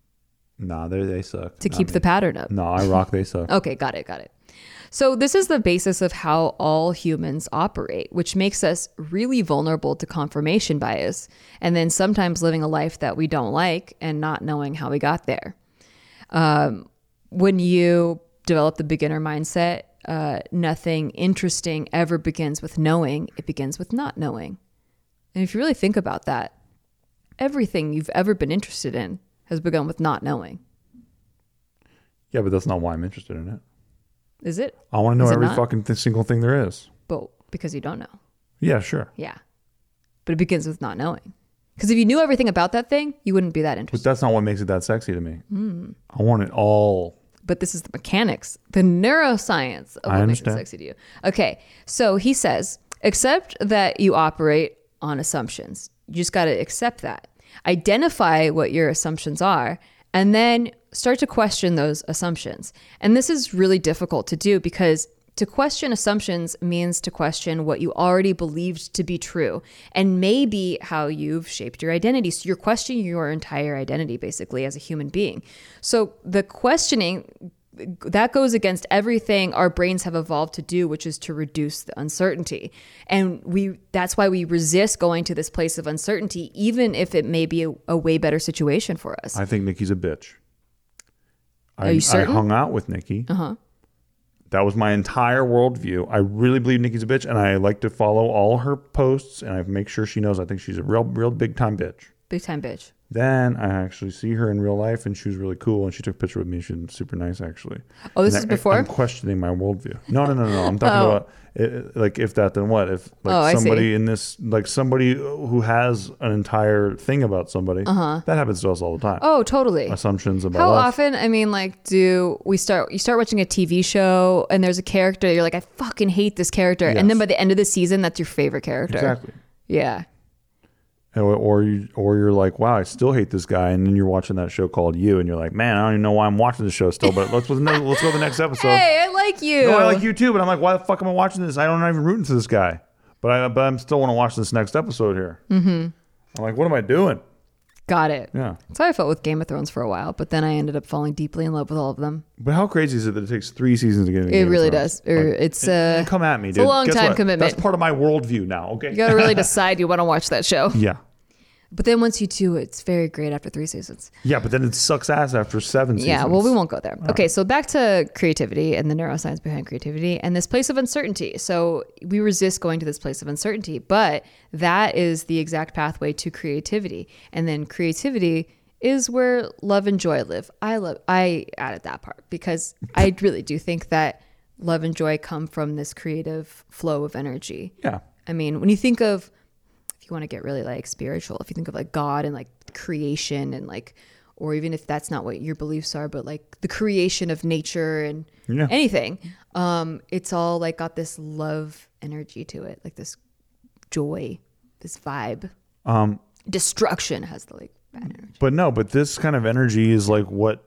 Nah, they they suck. To Not keep me. the pattern up. No, I rock, they suck. Okay, got it, got it. So this is the basis of how all humans operate, which makes us really vulnerable to confirmation bias, and then sometimes living a life that we don't like and not knowing how we got there. Um, when you develop the beginner mindset, uh, nothing interesting ever begins with knowing. It begins with not knowing. And if you really think about that, everything you've ever been interested in has begun with not knowing. Yeah, but that's not why I'm interested in it. Is it? I want to know Is it every not? fucking th- single thing there is. But because you don't know. Yeah, sure. Yeah. But it begins with not knowing. Because if you knew everything about that thing, you wouldn't be that But interested. that's not what makes it that sexy to me. Mm. I want it all. But this is the mechanics, the neuroscience of I what makes it understand. sexy to you. Okay. So he says, accept that you operate on assumptions. You just got to accept that. Identify what your assumptions are, and then start to question those assumptions. And this is really difficult to do because to question assumptions means to question what you already believed to be true and maybe how you've shaped your identity. So you're questioning your entire identity basically as a human being. So the questioning, that goes against everything our brains have evolved to do, which is to reduce the uncertainty. And we that's why we resist going to this place of uncertainty, even if it may be a, a way better situation for us. I think Nikki's a bitch. I, Are you certain? I hung out with Nikki. Uh-huh. That was my entire worldview. I really believe Nikki's a bitch, and I like to follow all her posts, and I make sure she knows I think she's a real, real big time bitch. Big time bitch. Then I actually see her in real life, and she was really cool, and she took a picture with me. She's super nice, actually. Oh, this And is I- before? I'm questioning my worldview. No, no, no, no. I'm talking Oh. about uh, like if that, then what? If like Oh, I somebody see. in this, like somebody who has an entire thing about somebody, Uh-huh. that happens to us all the time. Oh, totally. Assumptions about How us. often, I mean, like, do we start, you start watching a T V show and there's a character, you're like, I fucking hate this character. And then Yes. by the end of the season, that's your favorite character. Exactly. Yeah. Or, or you, or you're like, wow, I still hate this guy, and then you're watching that show called You, and you're like, man, I don't even know why I'm watching this show still. But let's let's go to the next episode. Hey, I like you. No, I like you too, but I'm like, why the fuck am I watching this? I don't even rooting for this guy, but I but I'm still want to watch this next episode here. Mm-hmm. I'm like, what am I doing? Got it. Yeah. That's how I felt with Game of Thrones for a while, but then I ended up falling deeply in love with all of them. But how crazy is it that it takes three seasons to get into It Game of really Thrones? does. Or Like, it's uh, come at me, it's dude. a long Guess time what? commitment. That's part of my worldview now. Okay. You got to really decide you want to watch that show. Yeah. But then once you do, it's very great after three seasons. Yeah, but then it sucks ass after seven seasons. Yeah, well, we won't go there. All Okay, right. so back to creativity and the neuroscience behind creativity and this place of uncertainty. So we resist going to this place of uncertainty, but that is the exact pathway to creativity. And then creativity is where love and joy live. I love, I added that part because I really do think that love and joy come from this creative flow of energy. Yeah. I mean, when you think of, if you want to get really like spiritual, if you think of like God and like creation and like, or even if that's not what your beliefs are, but like the creation of nature and Yeah. anything, um, it's all like got this love energy to it, like this joy, this vibe. Um, Destruction has the like bad energy. But no, but this kind of energy is like what,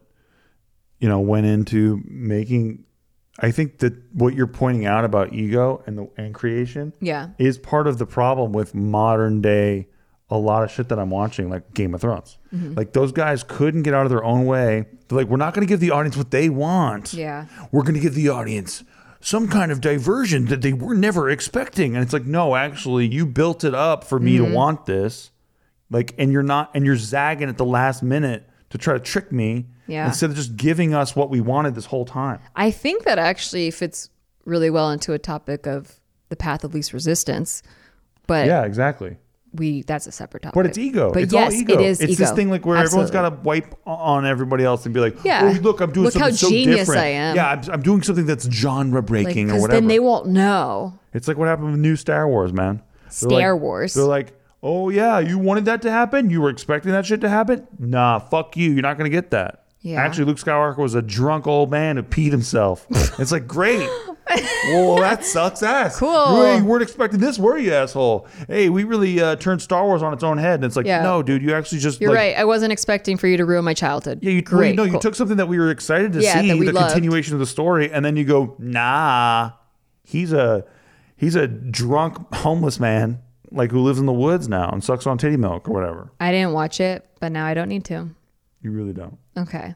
you know, went into making. I think that what you're pointing out about ego and the and creation, Yeah. is part of the problem with modern day. A lot of shit that I'm watching, like Game of Thrones, Mhm. like those guys couldn't get out of their own way. They're like, we're not going to give the audience what they want. Yeah. We're going to give the audience some kind of diversion that they were never expecting. And it's like, no, actually, you built it up for me Mhm. to want this. Like, and you're not, and you're zagging at the last minute to try to trick me Yeah. instead of just giving us what we wanted this whole time. I think that actually fits really well into a topic of the path of least resistance. But yeah, exactly. we that's a separate topic. But it's ego. But it's yes, all ego. it is It's ego. this thing like where everyone's Absolutely. got to wipe on everybody else and be like, Yeah. oh, look, I'm doing Look how something so genius different. I am. Yeah, I'm, I'm doing something that's genre breaking or Because whatever. then they won't know. It's like what happened with new Star Wars, man. They're Star like- Wars. They're like, oh, yeah, you wanted that to happen? You were expecting that shit to happen? Nah, fuck you. You're not going to get that. Yeah. Actually, Luke Skywalker was a drunk old man who peed himself. It's like, great. Well, that sucks ass. Cool. Hey, you weren't expecting this, were you, asshole? Hey, we really uh, turned Star Wars on its own head. And it's like, Yeah. no, dude, you actually just You're like, right. I wasn't expecting for you to ruin my childhood. Yeah, you, well, Great. no, you cool. took something that we were excited to Yeah, see, that we the loved. continuation of the story, and then you go, nah, he's a he's a drunk homeless man, like who lives in the woods now and sucks on titty milk or whatever. I didn't watch it, but now I don't need to. You really don't. Okay.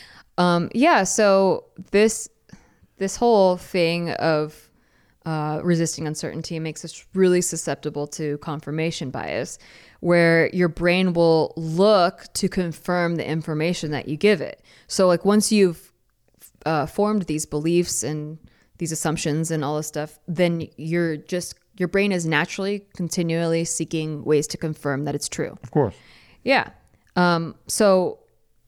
Um, yeah, so this this whole thing of uh, resisting uncertainty makes us really susceptible to confirmation bias, where your brain will look to confirm the information that you give it. So like once you've uh, formed these beliefs and these assumptions and all this stuff, then you're just, your brain is naturally continually seeking ways to confirm that it's true. Of course. Yeah. Um, so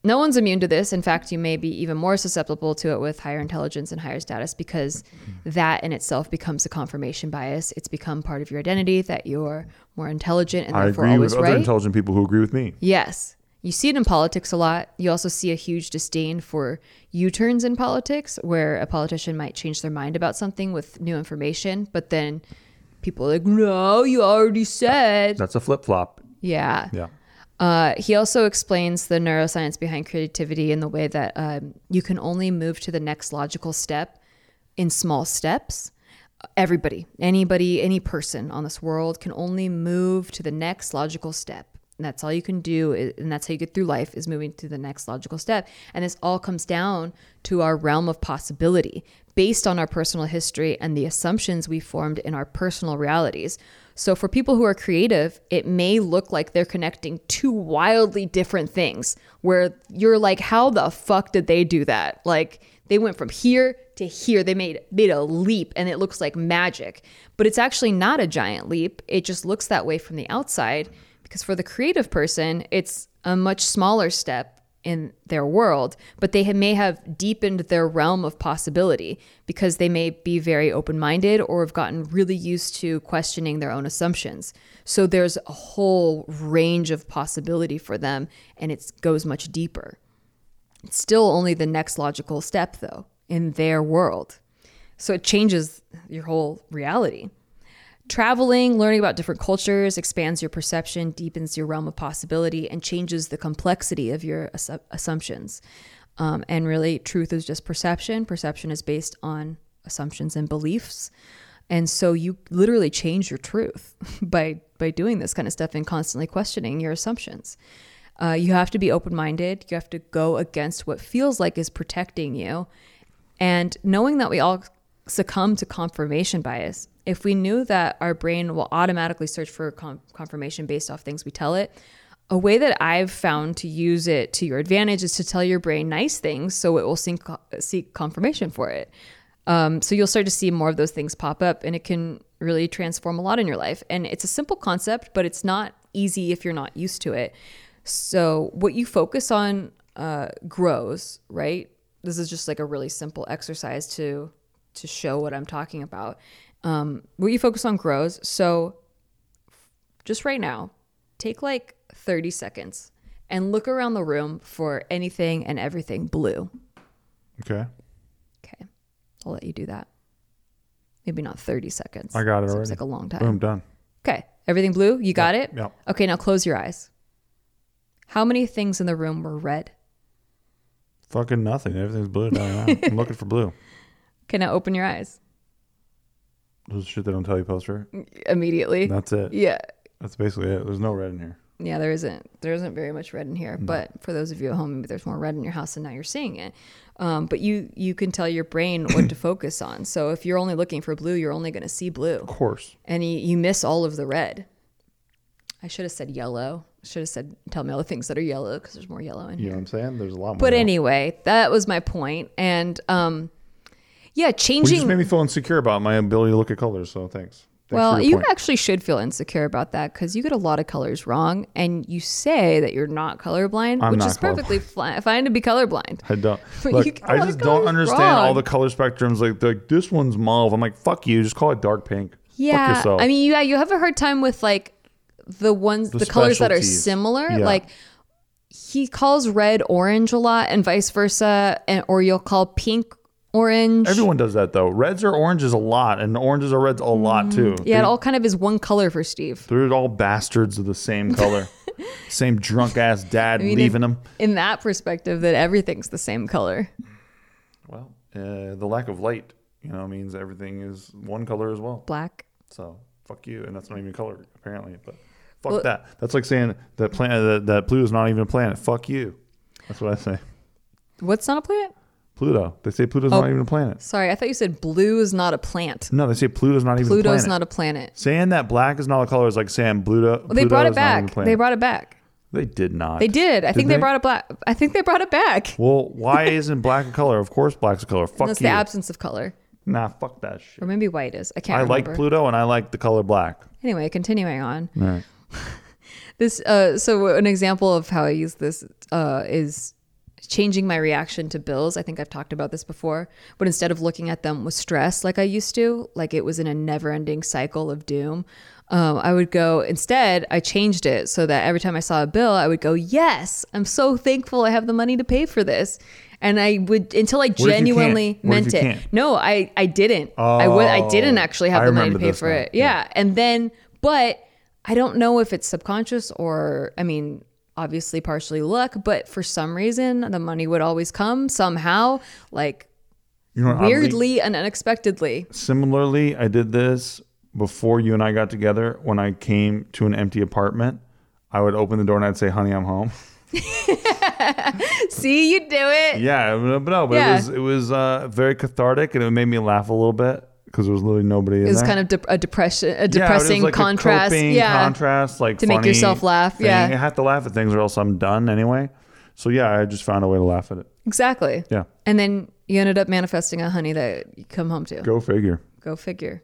no one's immune to this. In fact, you may be even more susceptible to it with higher intelligence and higher status, because that in itself becomes a confirmation bias. It's become part of your identity that you're more intelligent and I therefore agree always with right. other intelligent people who agree with me. Yes. You see it in politics a lot. You also see a huge disdain for U-turns in politics, where a politician might change their mind about something with new information, but then people are like, no, you already said. That's a flip-flop. Yeah. Yeah. Uh, he also explains the neuroscience behind creativity in the way that um, you can only move to the next logical step in small steps. Everybody, anybody, any person on this world can only move to the next logical step. And that's all you can do, and that's how you get through life, is moving to the next logical step. And this all comes down to our realm of possibility based on our personal history and the assumptions we formed in our personal realities. So for people who are creative, it may look like they're connecting two wildly different things where you're like, how the fuck did they do that? Like, they went from here to here. They made made a leap, and it looks like magic. But it's actually not a giant leap. It just looks that way from the outside. Because for the creative person, it's a much smaller step in their world, but they have, may have deepened their realm of possibility because they may be very open-minded or have gotten really used to questioning their own assumptions. So there's a whole range of possibility for them, and it goes much deeper. It's still only the next logical step, though, in their world. So it changes your whole reality. Traveling, learning about different cultures expands your perception, deepens your realm of possibility, and changes the complexity of your assu- assumptions. Um, and really, truth is just perception. Perception is based on assumptions and beliefs. And so you literally change your truth by, by doing this kind of stuff and constantly questioning your assumptions. Uh, you have to be open-minded. You have to go against what feels like is protecting you. And knowing that we all succumb to confirmation bias, if we knew that our brain will automatically search for com- confirmation based off things we tell it, a way that I've found to use it to your advantage is to tell your brain nice things so it will seek, seek confirmation for it. Um, so you'll start to see more of those things pop up, and it can really transform a lot in your life. And it's a simple concept, but it's not easy if you're not used to it. So what you focus on uh, grows, right? This is just like a really simple exercise to to show what I'm talking about. Um, what you focus on grows. So just right now, take like thirty seconds and look around the room for anything and everything blue. Okay. Okay. I'll let you do that. Maybe not thirty seconds. I got it Seems already. like a long time. Boom, done. Okay. Everything blue? You got Yep, it? yep. Okay, now close your eyes. How many things in the room were red? Fucking nothing. Everything's blue down now. I'm looking for blue. Okay, now open your eyes. Those shit they don't tell you poster. Immediately. That's it. Yeah. That's basically it. There's no red in here. Yeah, there isn't. There isn't very much red in here. No. But for those of you at home, maybe there's more red in your house and now you're seeing it. Um, but you you can tell your brain what to focus on. So if you're only looking for blue, you're only going to see blue. Of course. And you, you miss all of the red. I should have said yellow. I should have said, tell me all the things that are yellow because there's more yellow in You here. know what I'm saying? There's a lot more. But yellow. anyway, that was my point. And um, yeah, Well, you changing. just made me feel insecure about my ability to look at colors. So thanks. Thanks Well, for your you point. actually should feel insecure about that because you get a lot of colors wrong, and you say that you're not colorblind, I'm which not is perfectly fi- fine to be colorblind. I don't. But Look, you get a I lot just of don't colors understand wrong. all the color spectrums. Like, like this one's mauve. I'm like, fuck you. Just call it dark pink. Fuck Yeah, yourself. I mean, yeah, you have a hard time with like the ones, The the, colors that are specialties. similar. Yeah. Like he calls red orange a lot, and vice versa, and or you'll call pink orange. Everyone does that though. Reds are oranges a lot, and oranges are reds a lot too. Yeah, it They- all kind of is one color for Steve. They're all bastards of the same color. Same drunk ass dad I mean, leaving in, them. in that perspective, that everything's the same color. Well, uh, the lack of light, you know, means everything is one color as well. Black. So fuck you, and that's not even color apparently. But fuck Well- that. That's like saying that planet that, that Pluto's not even a planet. Fuck you. That's what I say. What's not a plant? Pluto. They say Pluto's Oh. not even a planet. Sorry, I thought you said blue is not a plant. No, they say Pluto's not even a planet. Pluto's not a planet. Saying that black is not a color is like saying Pluto. Well, they brought it Pluto is not even a back. planet. They brought it back. They did not. They did. I think they? brought it back. I think they brought it back. Well, why isn't black a color? Of course, black's a color. Fuck That's you. the absence of color. Nah, fuck that shit. Or maybe white is. I can't I remember. like Pluto and I like the color black. Anyway, continuing on. All right. This uh so an example of how I use this uh is changing my reaction to bills. I think I've talked about this before, but instead of looking at them with stress like I used to, like it was in a never-ending cycle of doom, um, I would go, instead, I changed it so that every time I saw a bill, I would go, yes, I'm so thankful I have the money to pay for this. And I would, until I genuinely meant it. No, I, I didn't. Oh, I would, I didn't actually have I the money to remember pay this for now. it. Yeah. And then, but I don't know if it's subconscious or, I mean, obviously partially luck, but for some reason the money would always come somehow, like You know, weirdly and unexpectedly. Similarly, I did this before you and I got together. When I came to an empty apartment, I would open the door and I'd say, honey, I'm home. See, you do it. Yeah, but no, but Yeah. it was it was uh, very cathartic, and it made me laugh a little bit because there was literally nobody in It was there. kind of de- a depression, a Yeah, it was depressing like contrast. A coping yeah, contrast, like to make funny yourself laugh. thing. Yeah, I have to laugh at things, or else I'm done anyway. So yeah, I just found a way to laugh at it. exactly. Yeah, And then you ended up manifesting a honey that you come home to. go figure. Go figure.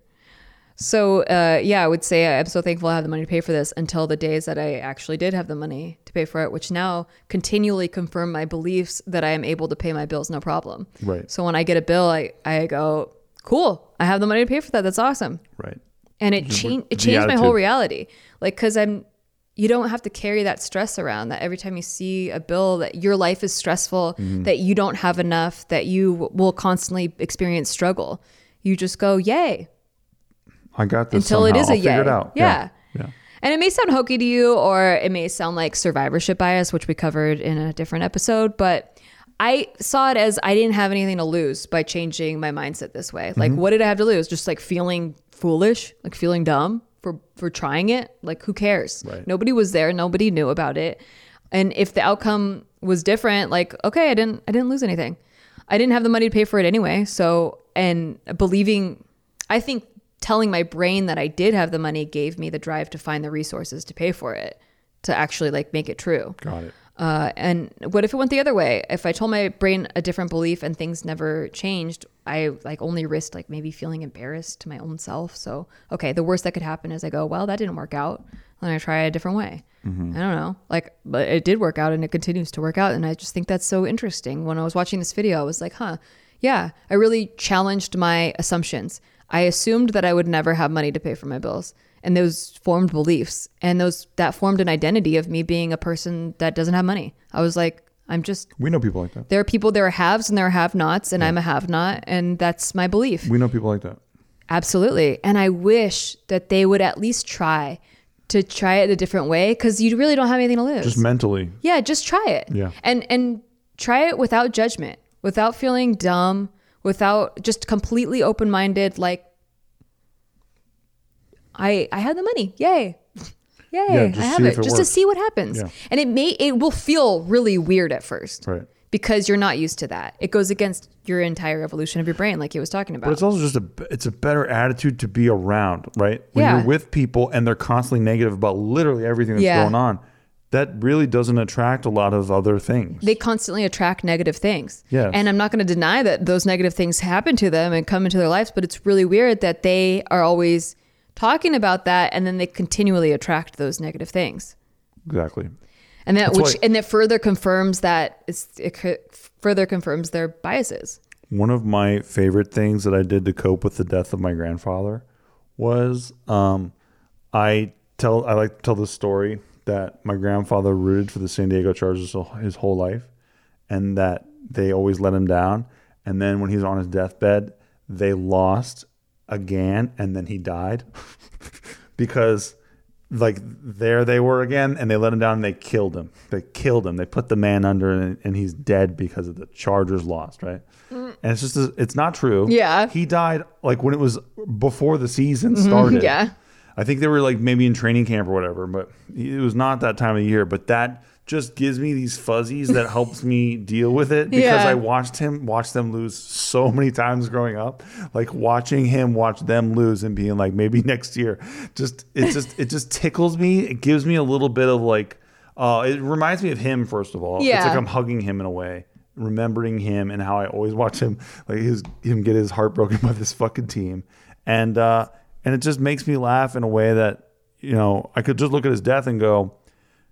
So, uh, yeah, I would say I'm so thankful I have the money to pay for this until the days that I actually did have the money to pay for it, which now continually confirm my beliefs that I am able to pay my bills no problem. Right. So when I get a bill, I, I go, cool, I have the money to pay for that. That's awesome. Right. And it, The- changed it the changed my whole attitude. reality. Like, because I'm, you don't have to carry that stress around that every time you see a bill that your life is stressful, Mhm. that you don't have enough, that you will constantly experience struggle. You just go, yay. I got this Until it somehow. is a I'll figure yay. it out. Yeah. yeah. And it may sound hokey to you, or it may sound like survivorship bias, which we covered in a different episode, but I saw it as I didn't have anything to lose by changing my mindset this way. Like, Mhm. what did I have to lose? Just like feeling foolish, like feeling dumb for, for trying it. Like, who cares? Right. Nobody was there. Nobody knew about it. And if the outcome was different, like, okay, I didn't, I didn't lose anything. I didn't have the money to pay for it anyway. So, and believing, I think telling my brain that I did have the money gave me the drive to find the resources to pay for it, to actually like make it true. Got it. Uh, and what if it went the other way? If I told my brain a different belief and things never changed, I like only risked like maybe feeling embarrassed to my own self. So, okay, the worst that could happen is I go, well, that didn't work out. Then I try a different way. Mhm. I don't know. Like, but it did work out and it continues to work out. And I just think that's so interesting. When I was watching this video, I was like, huh, yeah, I really challenged my assumptions. I assumed that I would never have money to pay for my bills, and those formed beliefs, and those that formed an identity of me being a person that doesn't have money. I was like, I'm just, We know people like that. there are people, there are haves and there are have-nots, and I'm a have-not, and that's my belief. We know people like that. Absolutely. And I wish that they would at least try to try it a different way, because you really don't have anything to lose. Just mentally. Yeah, just try it. Yeah. And and try it without judgment, without feeling dumb, without just completely open-minded, like, I I had the money. Yay. Yay. Yeah, just I have see it. if it just to works. see what happens. Yeah. And it may it will feel really weird at first. Right. Because you're not used to that. It goes against your entire evolution of your brain, like he was talking about. But it's also just a it's a better attitude to be around, right? When Yeah. you're with people and they're constantly negative about literally everything that's Yeah. going on, that really doesn't attract a lot of other things. They constantly attract negative things. Yes. And I'm not going to deny that those negative things happen to them and come into their lives, but it's really weird that they are always talking about that and then they continually attract those negative things. Exactly. And that That's which why- and that further confirms that it's it c- further confirms their biases. One of my favorite things that I did to cope with the death of my grandfather was um, I tell I like to tell the story that my grandfather rooted for the San Diego Chargers his whole life, and that they always let him down. And then when he was on his deathbed, they lost again, and then he died because like there they were again, and they let him down and they killed him. They killed him. They put the man under, and, and he's dead because of the Chargers lost, right? Mm. And it's just it's not true. Yeah. He died like when it was before the season Mhm, started. yeah. I think they were like maybe in training camp or whatever, but it was not that time of year. But that just gives me these fuzzies that helps me deal with it because Yeah. I watched him watch them lose so many times growing up. Like watching him watch them lose and being like, maybe next year. Just it just it just tickles me. It gives me a little bit of like uh it reminds me of him, first of all. Yeah. It's like I'm hugging him in a way, remembering him and how I always watch him like his him get his heart broken by this fucking team. And uh and it just makes me laugh in a way that, you know, I could just look at his death and go,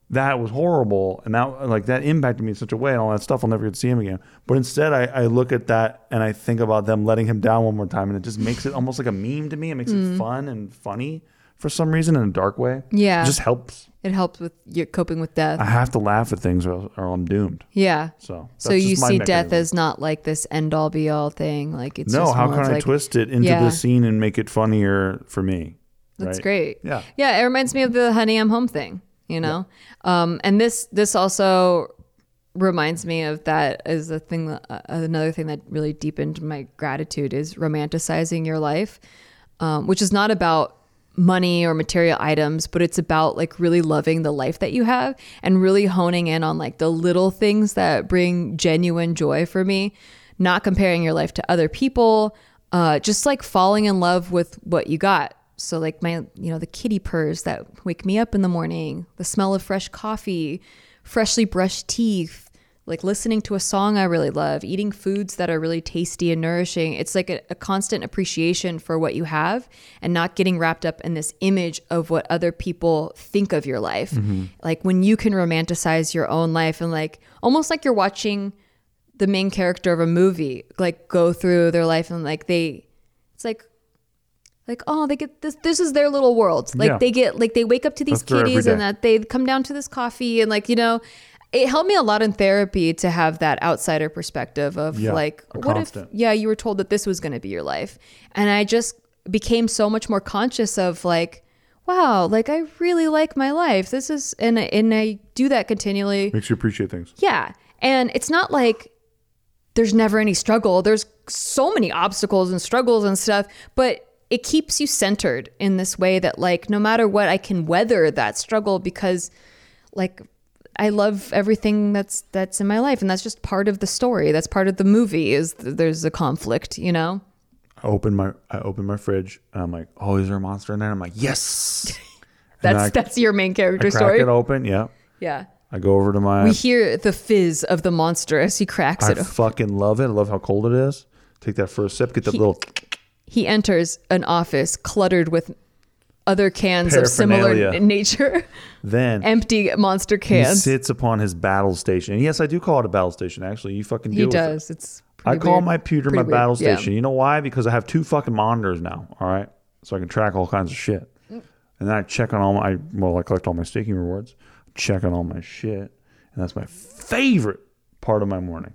that was horrible, and that like that impacted me in such a way, and all that stuff. I'll never get to see him again. But instead, I, I look at that and I think about them letting him down one more time, and it just makes it almost like a meme to me. It makes Mm. it fun and funny for some reason in a dark way. Yeah. It just helps. It helps with your coping with death. I have to laugh at things or, or I'm doomed. Yeah. So So that's you just my see death mechanism. as not like this end all be all thing. Like it's no, just how more can of I like, twist it into yeah. the scene and make it funnier for me? That's right? great. Yeah. Yeah. It reminds me of the Honey, I'm Home thing, you know? Yeah. Um, and this, this also reminds me of that as a thing, that, uh, another thing that really deepened my gratitude is romanticizing your life, um, which is not about money or material items, but it's about like really loving the life that you have and really honing in on like the little things that bring genuine joy for me, not comparing your life to other people, uh, just like falling in love with what you got. So like my, you know, the kitty purrs that wake me up in the morning, the smell of fresh coffee, freshly brushed teeth, like listening to a song I really love, eating foods that are really tasty and nourishing. It's like a, a constant appreciation for what you have and not getting wrapped up in this image of what other people think of your life. Mm-hmm. Like when you can romanticize your own life and like almost like you're watching the main character of a movie, like go through their life and like they, it's like, like, oh, they get this, this is their little world. Like Yeah. they get, like they wake up to these That's their kitties and everyday. that they come down to this coffee and like, you know, it helped me a lot in therapy to have that outsider perspective of Yeah, like, a what constant. if, yeah, you were told that this was going to be your life. And I just became so much more conscious of like, wow, like I really like my life. This is, and I, and I do that continually. Makes you appreciate things. Yeah. And it's not like there's never any struggle. There's so many obstacles and struggles and stuff, but it keeps you centered in this way that like, no matter what, I can weather that struggle because like, I love everything that's that's in my life, and that's just part of the story. That's part of the movie. Is th- there's a conflict, you know? I open my I open my fridge and I'm like, oh, is there a monster in there? I'm like, yes. That's And I- that's your main character I crack story. it open. Yeah. Yeah. I go over to my. We hear the fizz of the monster as he cracks I it. fucking love it. I love how cold it is. Take that first sip. Get that He- little. He enters an office cluttered with other cans of similar Paraphernalia. nature, Then empty monster he cans. sits upon his battle station. And yes, I do call it a battle station. Actually, you fucking He deal with it. does. It's I pretty call weird. my computer my Pretty weird. battle Yeah. station. You know why? Because I have two fucking monitors now. All right, so I can track all kinds of shit. Mm. And then I check on all my. Well, I collect all my staking rewards. Check on all my shit, and that's my favorite part of my morning.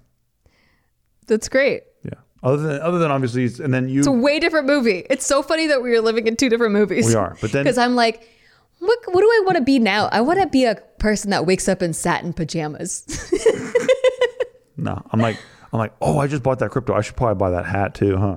That's great. Yeah. Other than other than obviously, it's- and then you. It's a way different movie. It's so funny that we are living in two different movies. We are, but then- because I'm like, what? What do I want to be now? I want to be a person that wakes up in satin pajamas. No, I'm like, I'm like, oh, I just bought that crypto. I should probably buy that hat too, huh?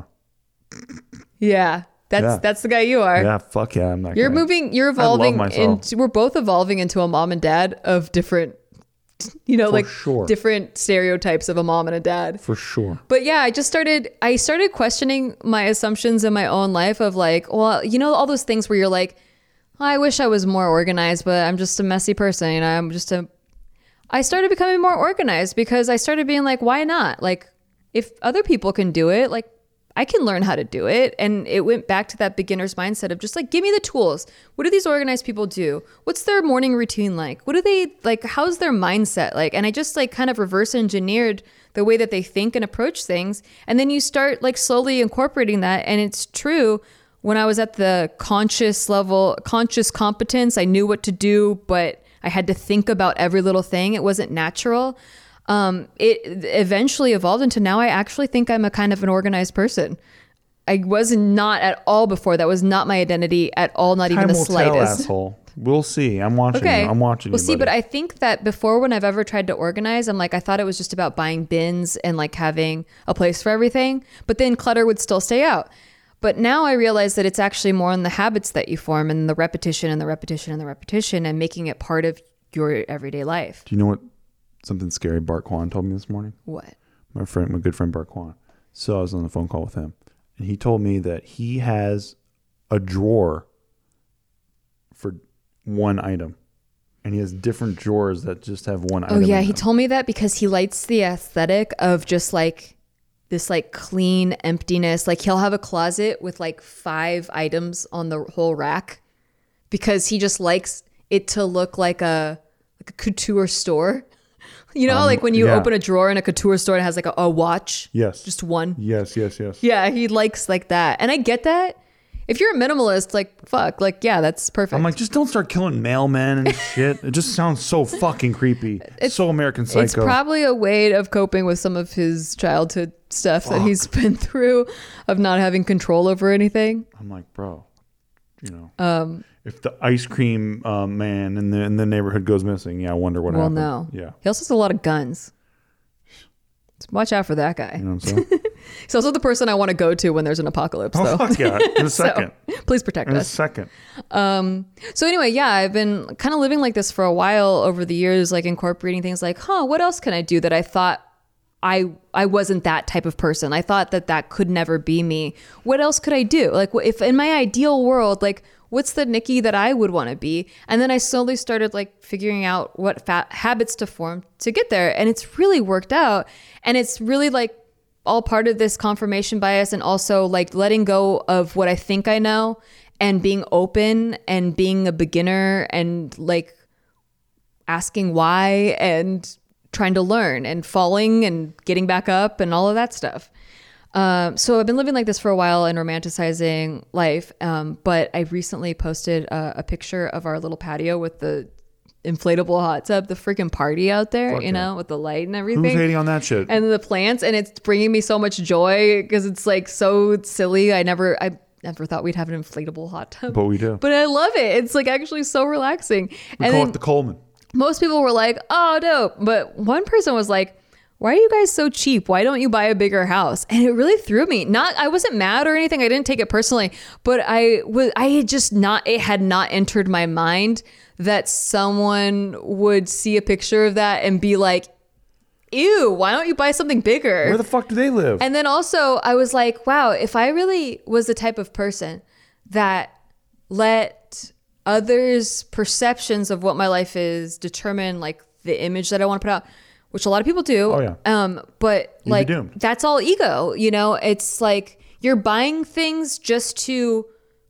Yeah, that's Yeah. that's the guy you are. Yeah, fuck yeah, I'm that You're guy. moving. You're I love evolving myself. into. We're both evolving into a mom and dad of different, you know, For like sure. different stereotypes of a mom and a dad. For sure. But yeah, I just started, I started questioning my assumptions in my own life of like, well, you know, all those things where you're like, "Oh, I wish I was more organized, but I'm just a messy person. You know, I'm just a, I started becoming more organized because I started being like, why not? Like, if other people can do it, like, I can learn how to do it. And it went back to that beginner's mindset of just like, give me the tools. What do these organized people do? What's their morning routine like? What do they like? How's their mindset like? And I just like kind of reverse engineered the way that they think and approach things. And then you start like slowly incorporating that. And it's true. When I was at the conscious level, conscious competence, I knew what to do, but I had to think about every little thing. It wasn't natural. Um, it eventually evolved into now I actually think I'm a kind of an organized person. I was not at all before. That was not my identity at all, not even Time the will slightest. tell, asshole. We'll see. I'm watching Okay. you. I'm watching Well, you. see, buddy. but I think that before when I've ever tried to organize, I'm like, I thought it was just about buying bins and like having a place for everything, but then clutter would still stay out. But now I realize that it's actually more in the habits that you form and the repetition and the repetition and the repetition and making it part of your everyday life. Do you know what something scary Bart Kwan told me this morning? What? My friend, my good friend Bart Kwan. So I was on the phone call with him, and he told me that he has a drawer for one item, and he has different drawers that just have one Oh item. yeah, in he them. told me that because he likes the aesthetic of just like this like clean emptiness. Like he'll have a closet with like five items on the whole rack because he just likes it to look like a like a couture store. You know, Um, like when you yeah. open a drawer in a couture store, it has like a, a watch. Yes. Just one. Yes, yes, yes. Yeah, he likes like that. And I get that. If you're a minimalist, like, fuck, like, yeah, that's perfect. I'm like, just don't start killing mailmen and shit. It just sounds so fucking creepy. It's so American Psycho. It's probably a way of coping with some of his childhood stuff Fuck. that he's been through of not having control over anything. I'm like, bro, you know, um, if the ice cream uh, man in the in the neighborhood goes missing, yeah, I wonder what well, happened. no. Yeah. He also has a lot of guns. So watch out for that guy. You know what I'm saying? He's also the person I want to go to when there's an apocalypse. Oh, though. fuck yeah. In a second. So, please protect in us. In a second. Um, so anyway, yeah, I've been kind of living like this for a while over the years, like incorporating things like, huh, what else can I do that I thought I I wasn't that type of person. I thought that that could never be me. What else could I do? Like if in my ideal world, like what's the Nikki that I would want to be? And then I slowly started like figuring out what fat habits to form to get there. And it's really worked out. And it's really like all part of this confirmation bias and also like letting go of what I think I know and being open and being a beginner and like asking why and trying to learn and falling and getting back up and all of that stuff. Um, so I've been living like this for a while and romanticizing life. Um, but I recently posted a, a picture of our little patio with the inflatable hot tub, the freaking party out there, Fuck you yeah. know, with the light and everything. Who's hating on that shit? And the plants, and it's bringing me so much joy because it's like so silly. I never, I never thought we'd have an inflatable hot tub. But we do. But I love it. It's like actually so relaxing. We and call then it the Coleman. most people were like, oh, dope. But one person was like, why are you guys so cheap? Why don't you buy a bigger house? And it really threw me. Not, I wasn't mad or anything. I didn't take it personally, but I was, I had just not, it had not entered my mind that someone would see a picture of that and be like, ew, why don't you buy something bigger? Where the fuck do they live? And then also I was like, wow, if I really was the type of person that let others' perceptions of what my life is determine like the image that I want to put out, which a lot of people do. Oh, yeah. Um, but You'd like, be doomed. that's all ego, you know, it's like you're buying things just to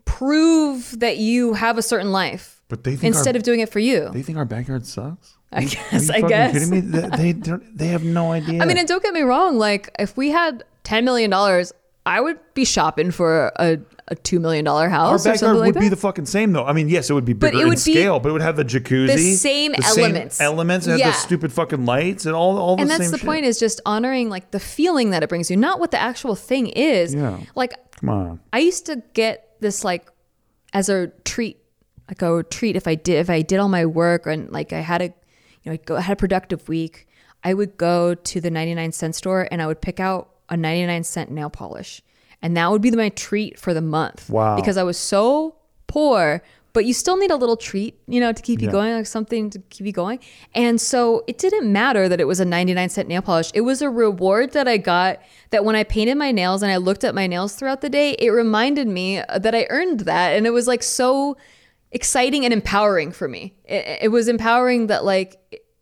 prove that you have a certain life But they think instead our, of doing it for you. They think our backyard sucks? I Are guess, you I fucking guess. kidding me? They, they, don't, they have no idea. I mean, and don't get me wrong. Like if we had ten million dollars, I would be shopping for a, a two million dollars our house or backyard something would like be that. the fucking same though. I mean, yes, it would be But bigger it in would be scale, but it would have the jacuzzi. the same elements. elements and Yeah. have the stupid fucking lights and all, all the And same that's the shit. point is just honoring like the feeling that it brings you, not what the actual thing is. Yeah. Like Come on. I used to get this like as a treat, like a treat if I did if I did all my work and like I had a, you know, I go I had a productive week. I would go to the ninety-nine cent store and I would pick out a ninety-nine cent nail polish, and that would be my treat for the month. Wow. Because I was so poor, but you still need a little treat, you know, to keep you Yeah. going, like something to keep you going. And so it didn't matter that it was a ninety-nine cent nail polish. It was a reward that I got that when I painted my nails and I looked at my nails throughout the day, it reminded me that I earned that. And it was like so exciting and empowering for me. It, it was empowering that like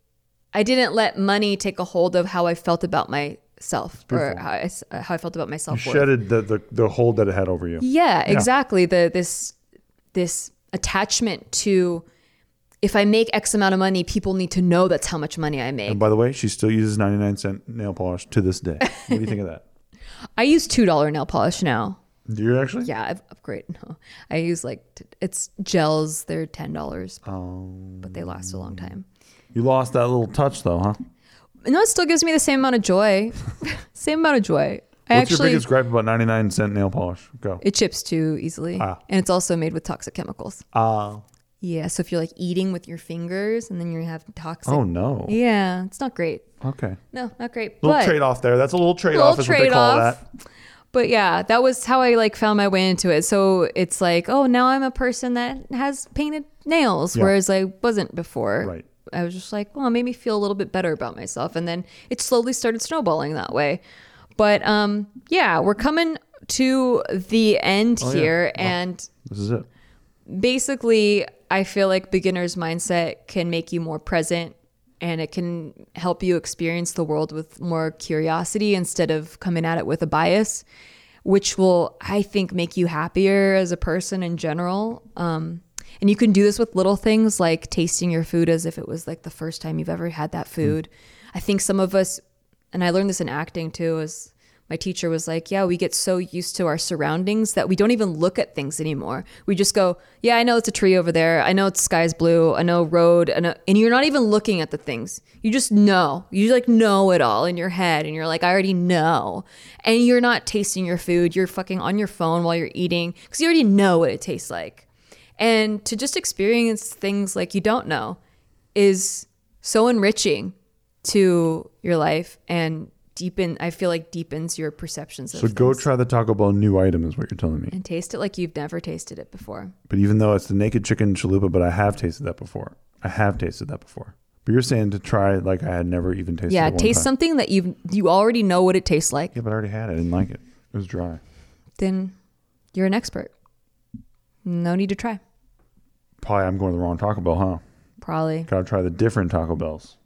I didn't let money take a hold of how I felt about myself or how I, how I felt about You myself. shedded the, the, the hold that it had over you. Yeah, exactly. The this this attachment to if I make X amount of money, people need to know that's how much money I make. And by the way, she still uses ninety-nine cent nail polish to this day. What do you think of that? I use two dollar nail polish now. Do you actually? Yeah, I've upgraded. No, I use like t- it's gels. They're ten dollars, Oh. but they last a long time. You lost that little touch though, huh? No, it still gives me the same amount of joy. Same amount of joy. I What's actually your biggest gripe about ninety-nine cent nail polish? Go. it chips too easily, Ah. and it's also made with toxic chemicals. Uh, Yeah, so if you're like eating with your fingers and then you have toxic. oh no. Yeah, it's not great. Okay. No, not great. Little but trade off there. That's a little trade off is what they call that. But yeah, that was how I like found my way into it. So it's like, oh, now I'm a person that has painted nails, Yeah. whereas I wasn't before. Right. I was just like, well, it made me feel a little bit better about myself. And then it slowly started snowballing that way. But um, yeah, we're coming to the end Oh, yeah. here. Wow. And This is it. basically, I feel like beginner's mindset can make you more present and it can help you experience the world with more curiosity instead of coming at it with a bias, which will, I think, make you happier as a person in general. Um, And you can do this with little things like tasting your food as if it was like the first time you've ever had that food. Mm. I think some of us, and I learned this in acting too, is my teacher was like, yeah, we get so used to our surroundings that we don't even look at things anymore. We just go, yeah, I know it's a tree over there. I know it's sky's blue. I know road. I know, and you're not even looking at the things. You just know. You like know it all in your head. And you're like, I already know. And you're not tasting your food. You're fucking on your phone while you're eating because you already know what it tastes like. And to just experience things like you don't know is so enriching to your life and deepen, I feel like deepens your perceptions of So go things. try the Taco Bell new item is what you're telling me. And taste it like you've never tasted it before. But even though it's the naked chicken chalupa, but I have tasted that before. I have tasted that before. But you're saying to try it like I had never even tasted yeah, it one taste time. something that you you already know what it tastes like. Yeah, but I already had it. I didn't like it. It was dry. Then you're an expert. No need to try. Probably I'm going to the wrong Taco Bell, huh? Probably. Gotta try the different Taco Bells.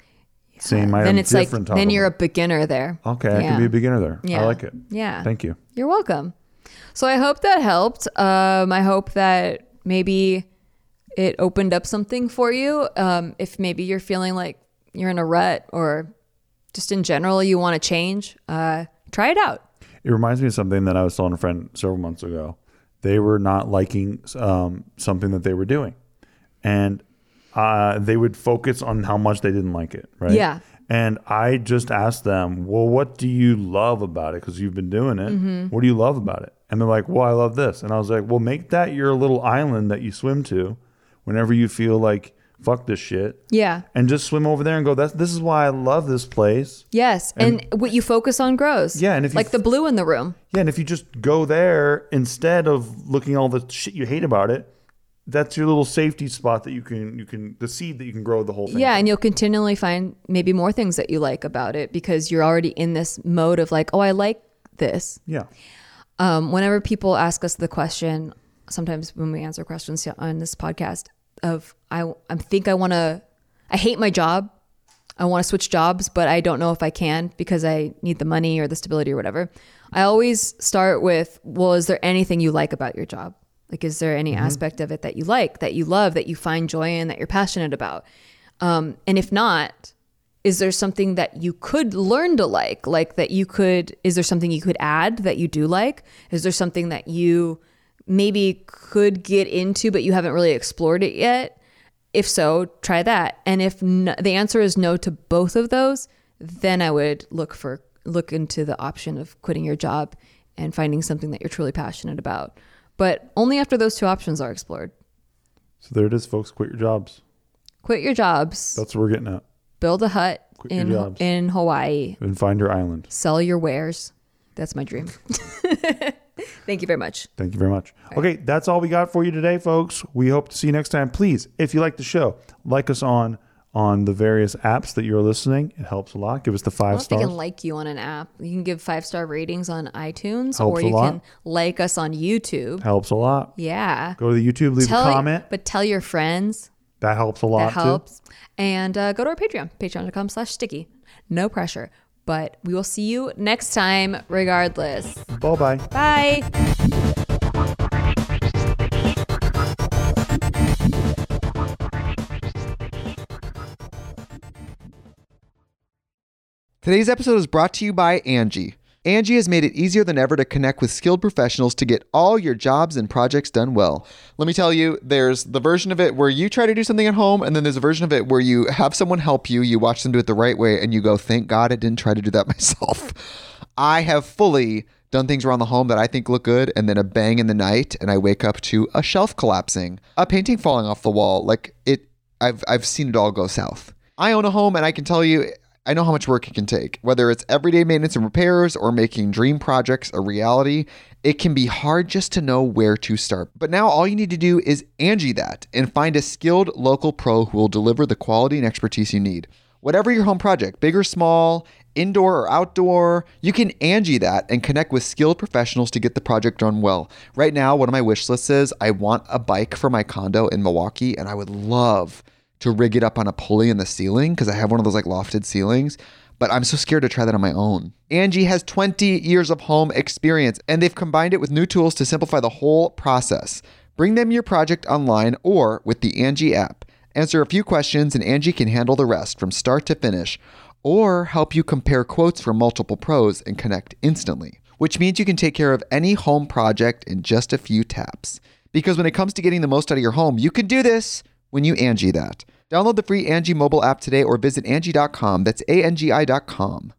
Same item, then it's like different Taco then you're Bell. a beginner there. Okay, I Yeah. can be a beginner there. Yeah. I like it. Yeah. Thank you. You're welcome. So I hope that helped. Um, I hope that maybe it opened up something for you. Um, if maybe you're feeling like you're in a rut or just in general you want to change, uh, try it out. It reminds me of something that I was telling a friend several months ago. They were not liking um, something that they were doing. And uh, they would focus on how much they didn't like it, right? Yeah. And I just asked them, well, what do you love about it? Because you've been doing it. Mm-hmm. What do you love about it? And they're like, well, I love this. And I was like, well, make that your little island that you swim to whenever you feel like, fuck this shit. Yeah. And just swim over there and go, That's, this is why I love this place. Yes. And, and what you focus on grows. Yeah. And if you like the blue in the room. Yeah. And if you just go there instead of looking at all the shit you hate about it, that's your little safety spot that you can, you can, the seed that you can grow the whole thing. Yeah. And you'll continually find maybe more things that you like about it because you're already in this mode of like, oh, I like this. Yeah. Um, whenever people ask us the question, sometimes when we answer questions on this podcast of, I, I think I want to, I hate my job. I want to switch jobs, but I don't know if I can because I need the money or the stability or whatever. I always start with, well, is there anything you like about your job? Like, is there any mm-hmm. aspect of it that you like, that you love, that you find joy in, that you're passionate about? Um, and if not, is there something that you could learn to like? Like that you could, is there something you could add that you do like? Is there something that you maybe could get into, but you haven't really explored it yet? If so, try that. And if no, the answer is no to both of those, then I would look for, look into the option of quitting your job and finding something that you're truly passionate about. But only after those two options are explored. So there it is, folks. Quit your jobs. Quit your jobs. That's what we're getting at. Build a hut Quit in your jobs. in Hawaii. And find your island. Sell your wares. That's my dream. Thank you very much. Thank you very much. All okay, right. That's all we got for you today, folks. We hope to see you next time. Please, if you like the show, like us on on the various apps that you're listening. It helps a lot. Give us the five I don't know stars. if they can like you on an app. You can give five star ratings on iTunes, Helps or you a lot. can like us on YouTube. Helps a lot. Yeah. Go to the YouTube, leave tell, a comment. But tell your friends. That helps a lot That helps. too. And uh, go to our Patreon, patreon.com slash sticky. No pressure. But we will see you next time regardless. Bye-bye. Bye. Today's episode is brought to you by Angie. Angie has made it easier than ever to connect with skilled professionals to get all your jobs and projects done well. Let me tell you, there's the version of it where you try to do something at home, and then there's a version of it where you have someone help you, you watch them do it the right way, and you go, thank God I didn't try to do that myself. I have fully done things around the home that I think look good, and then a bang in the night, and I wake up to a shelf collapsing, a painting falling off the wall. Like it, I've I've seen it all go south. I own a home, and I can tell you, I know how much work it can take. Whether it's everyday maintenance and repairs or making dream projects a reality, it can be hard just to know where to start. But now all you need to do is Angie that and find a skilled local pro who will deliver the quality and expertise you need. Whatever your home project, big or small, indoor or outdoor, you can Angie that and connect with skilled professionals to get the project done well. Right now, one of my wish lists is I want a bike for my condo in Milwaukee, and I would love to rig it up on a pulley in the ceiling because I have one of those like lofted ceilings, but I'm so scared to try that on my own. Angie has twenty years of home experience, and they've combined it with new tools to simplify the whole process. Bring them your project online or with the Angie app. Answer a few questions and Angie can handle the rest from start to finish, or help you compare quotes from multiple pros and connect instantly, which means you can take care of any home project in just a few taps. Because when it comes to getting the most out of your home, you can do this when you Angie that. Download the free Angie mobile app today or visit Angie dot com. That's A N G I dot com.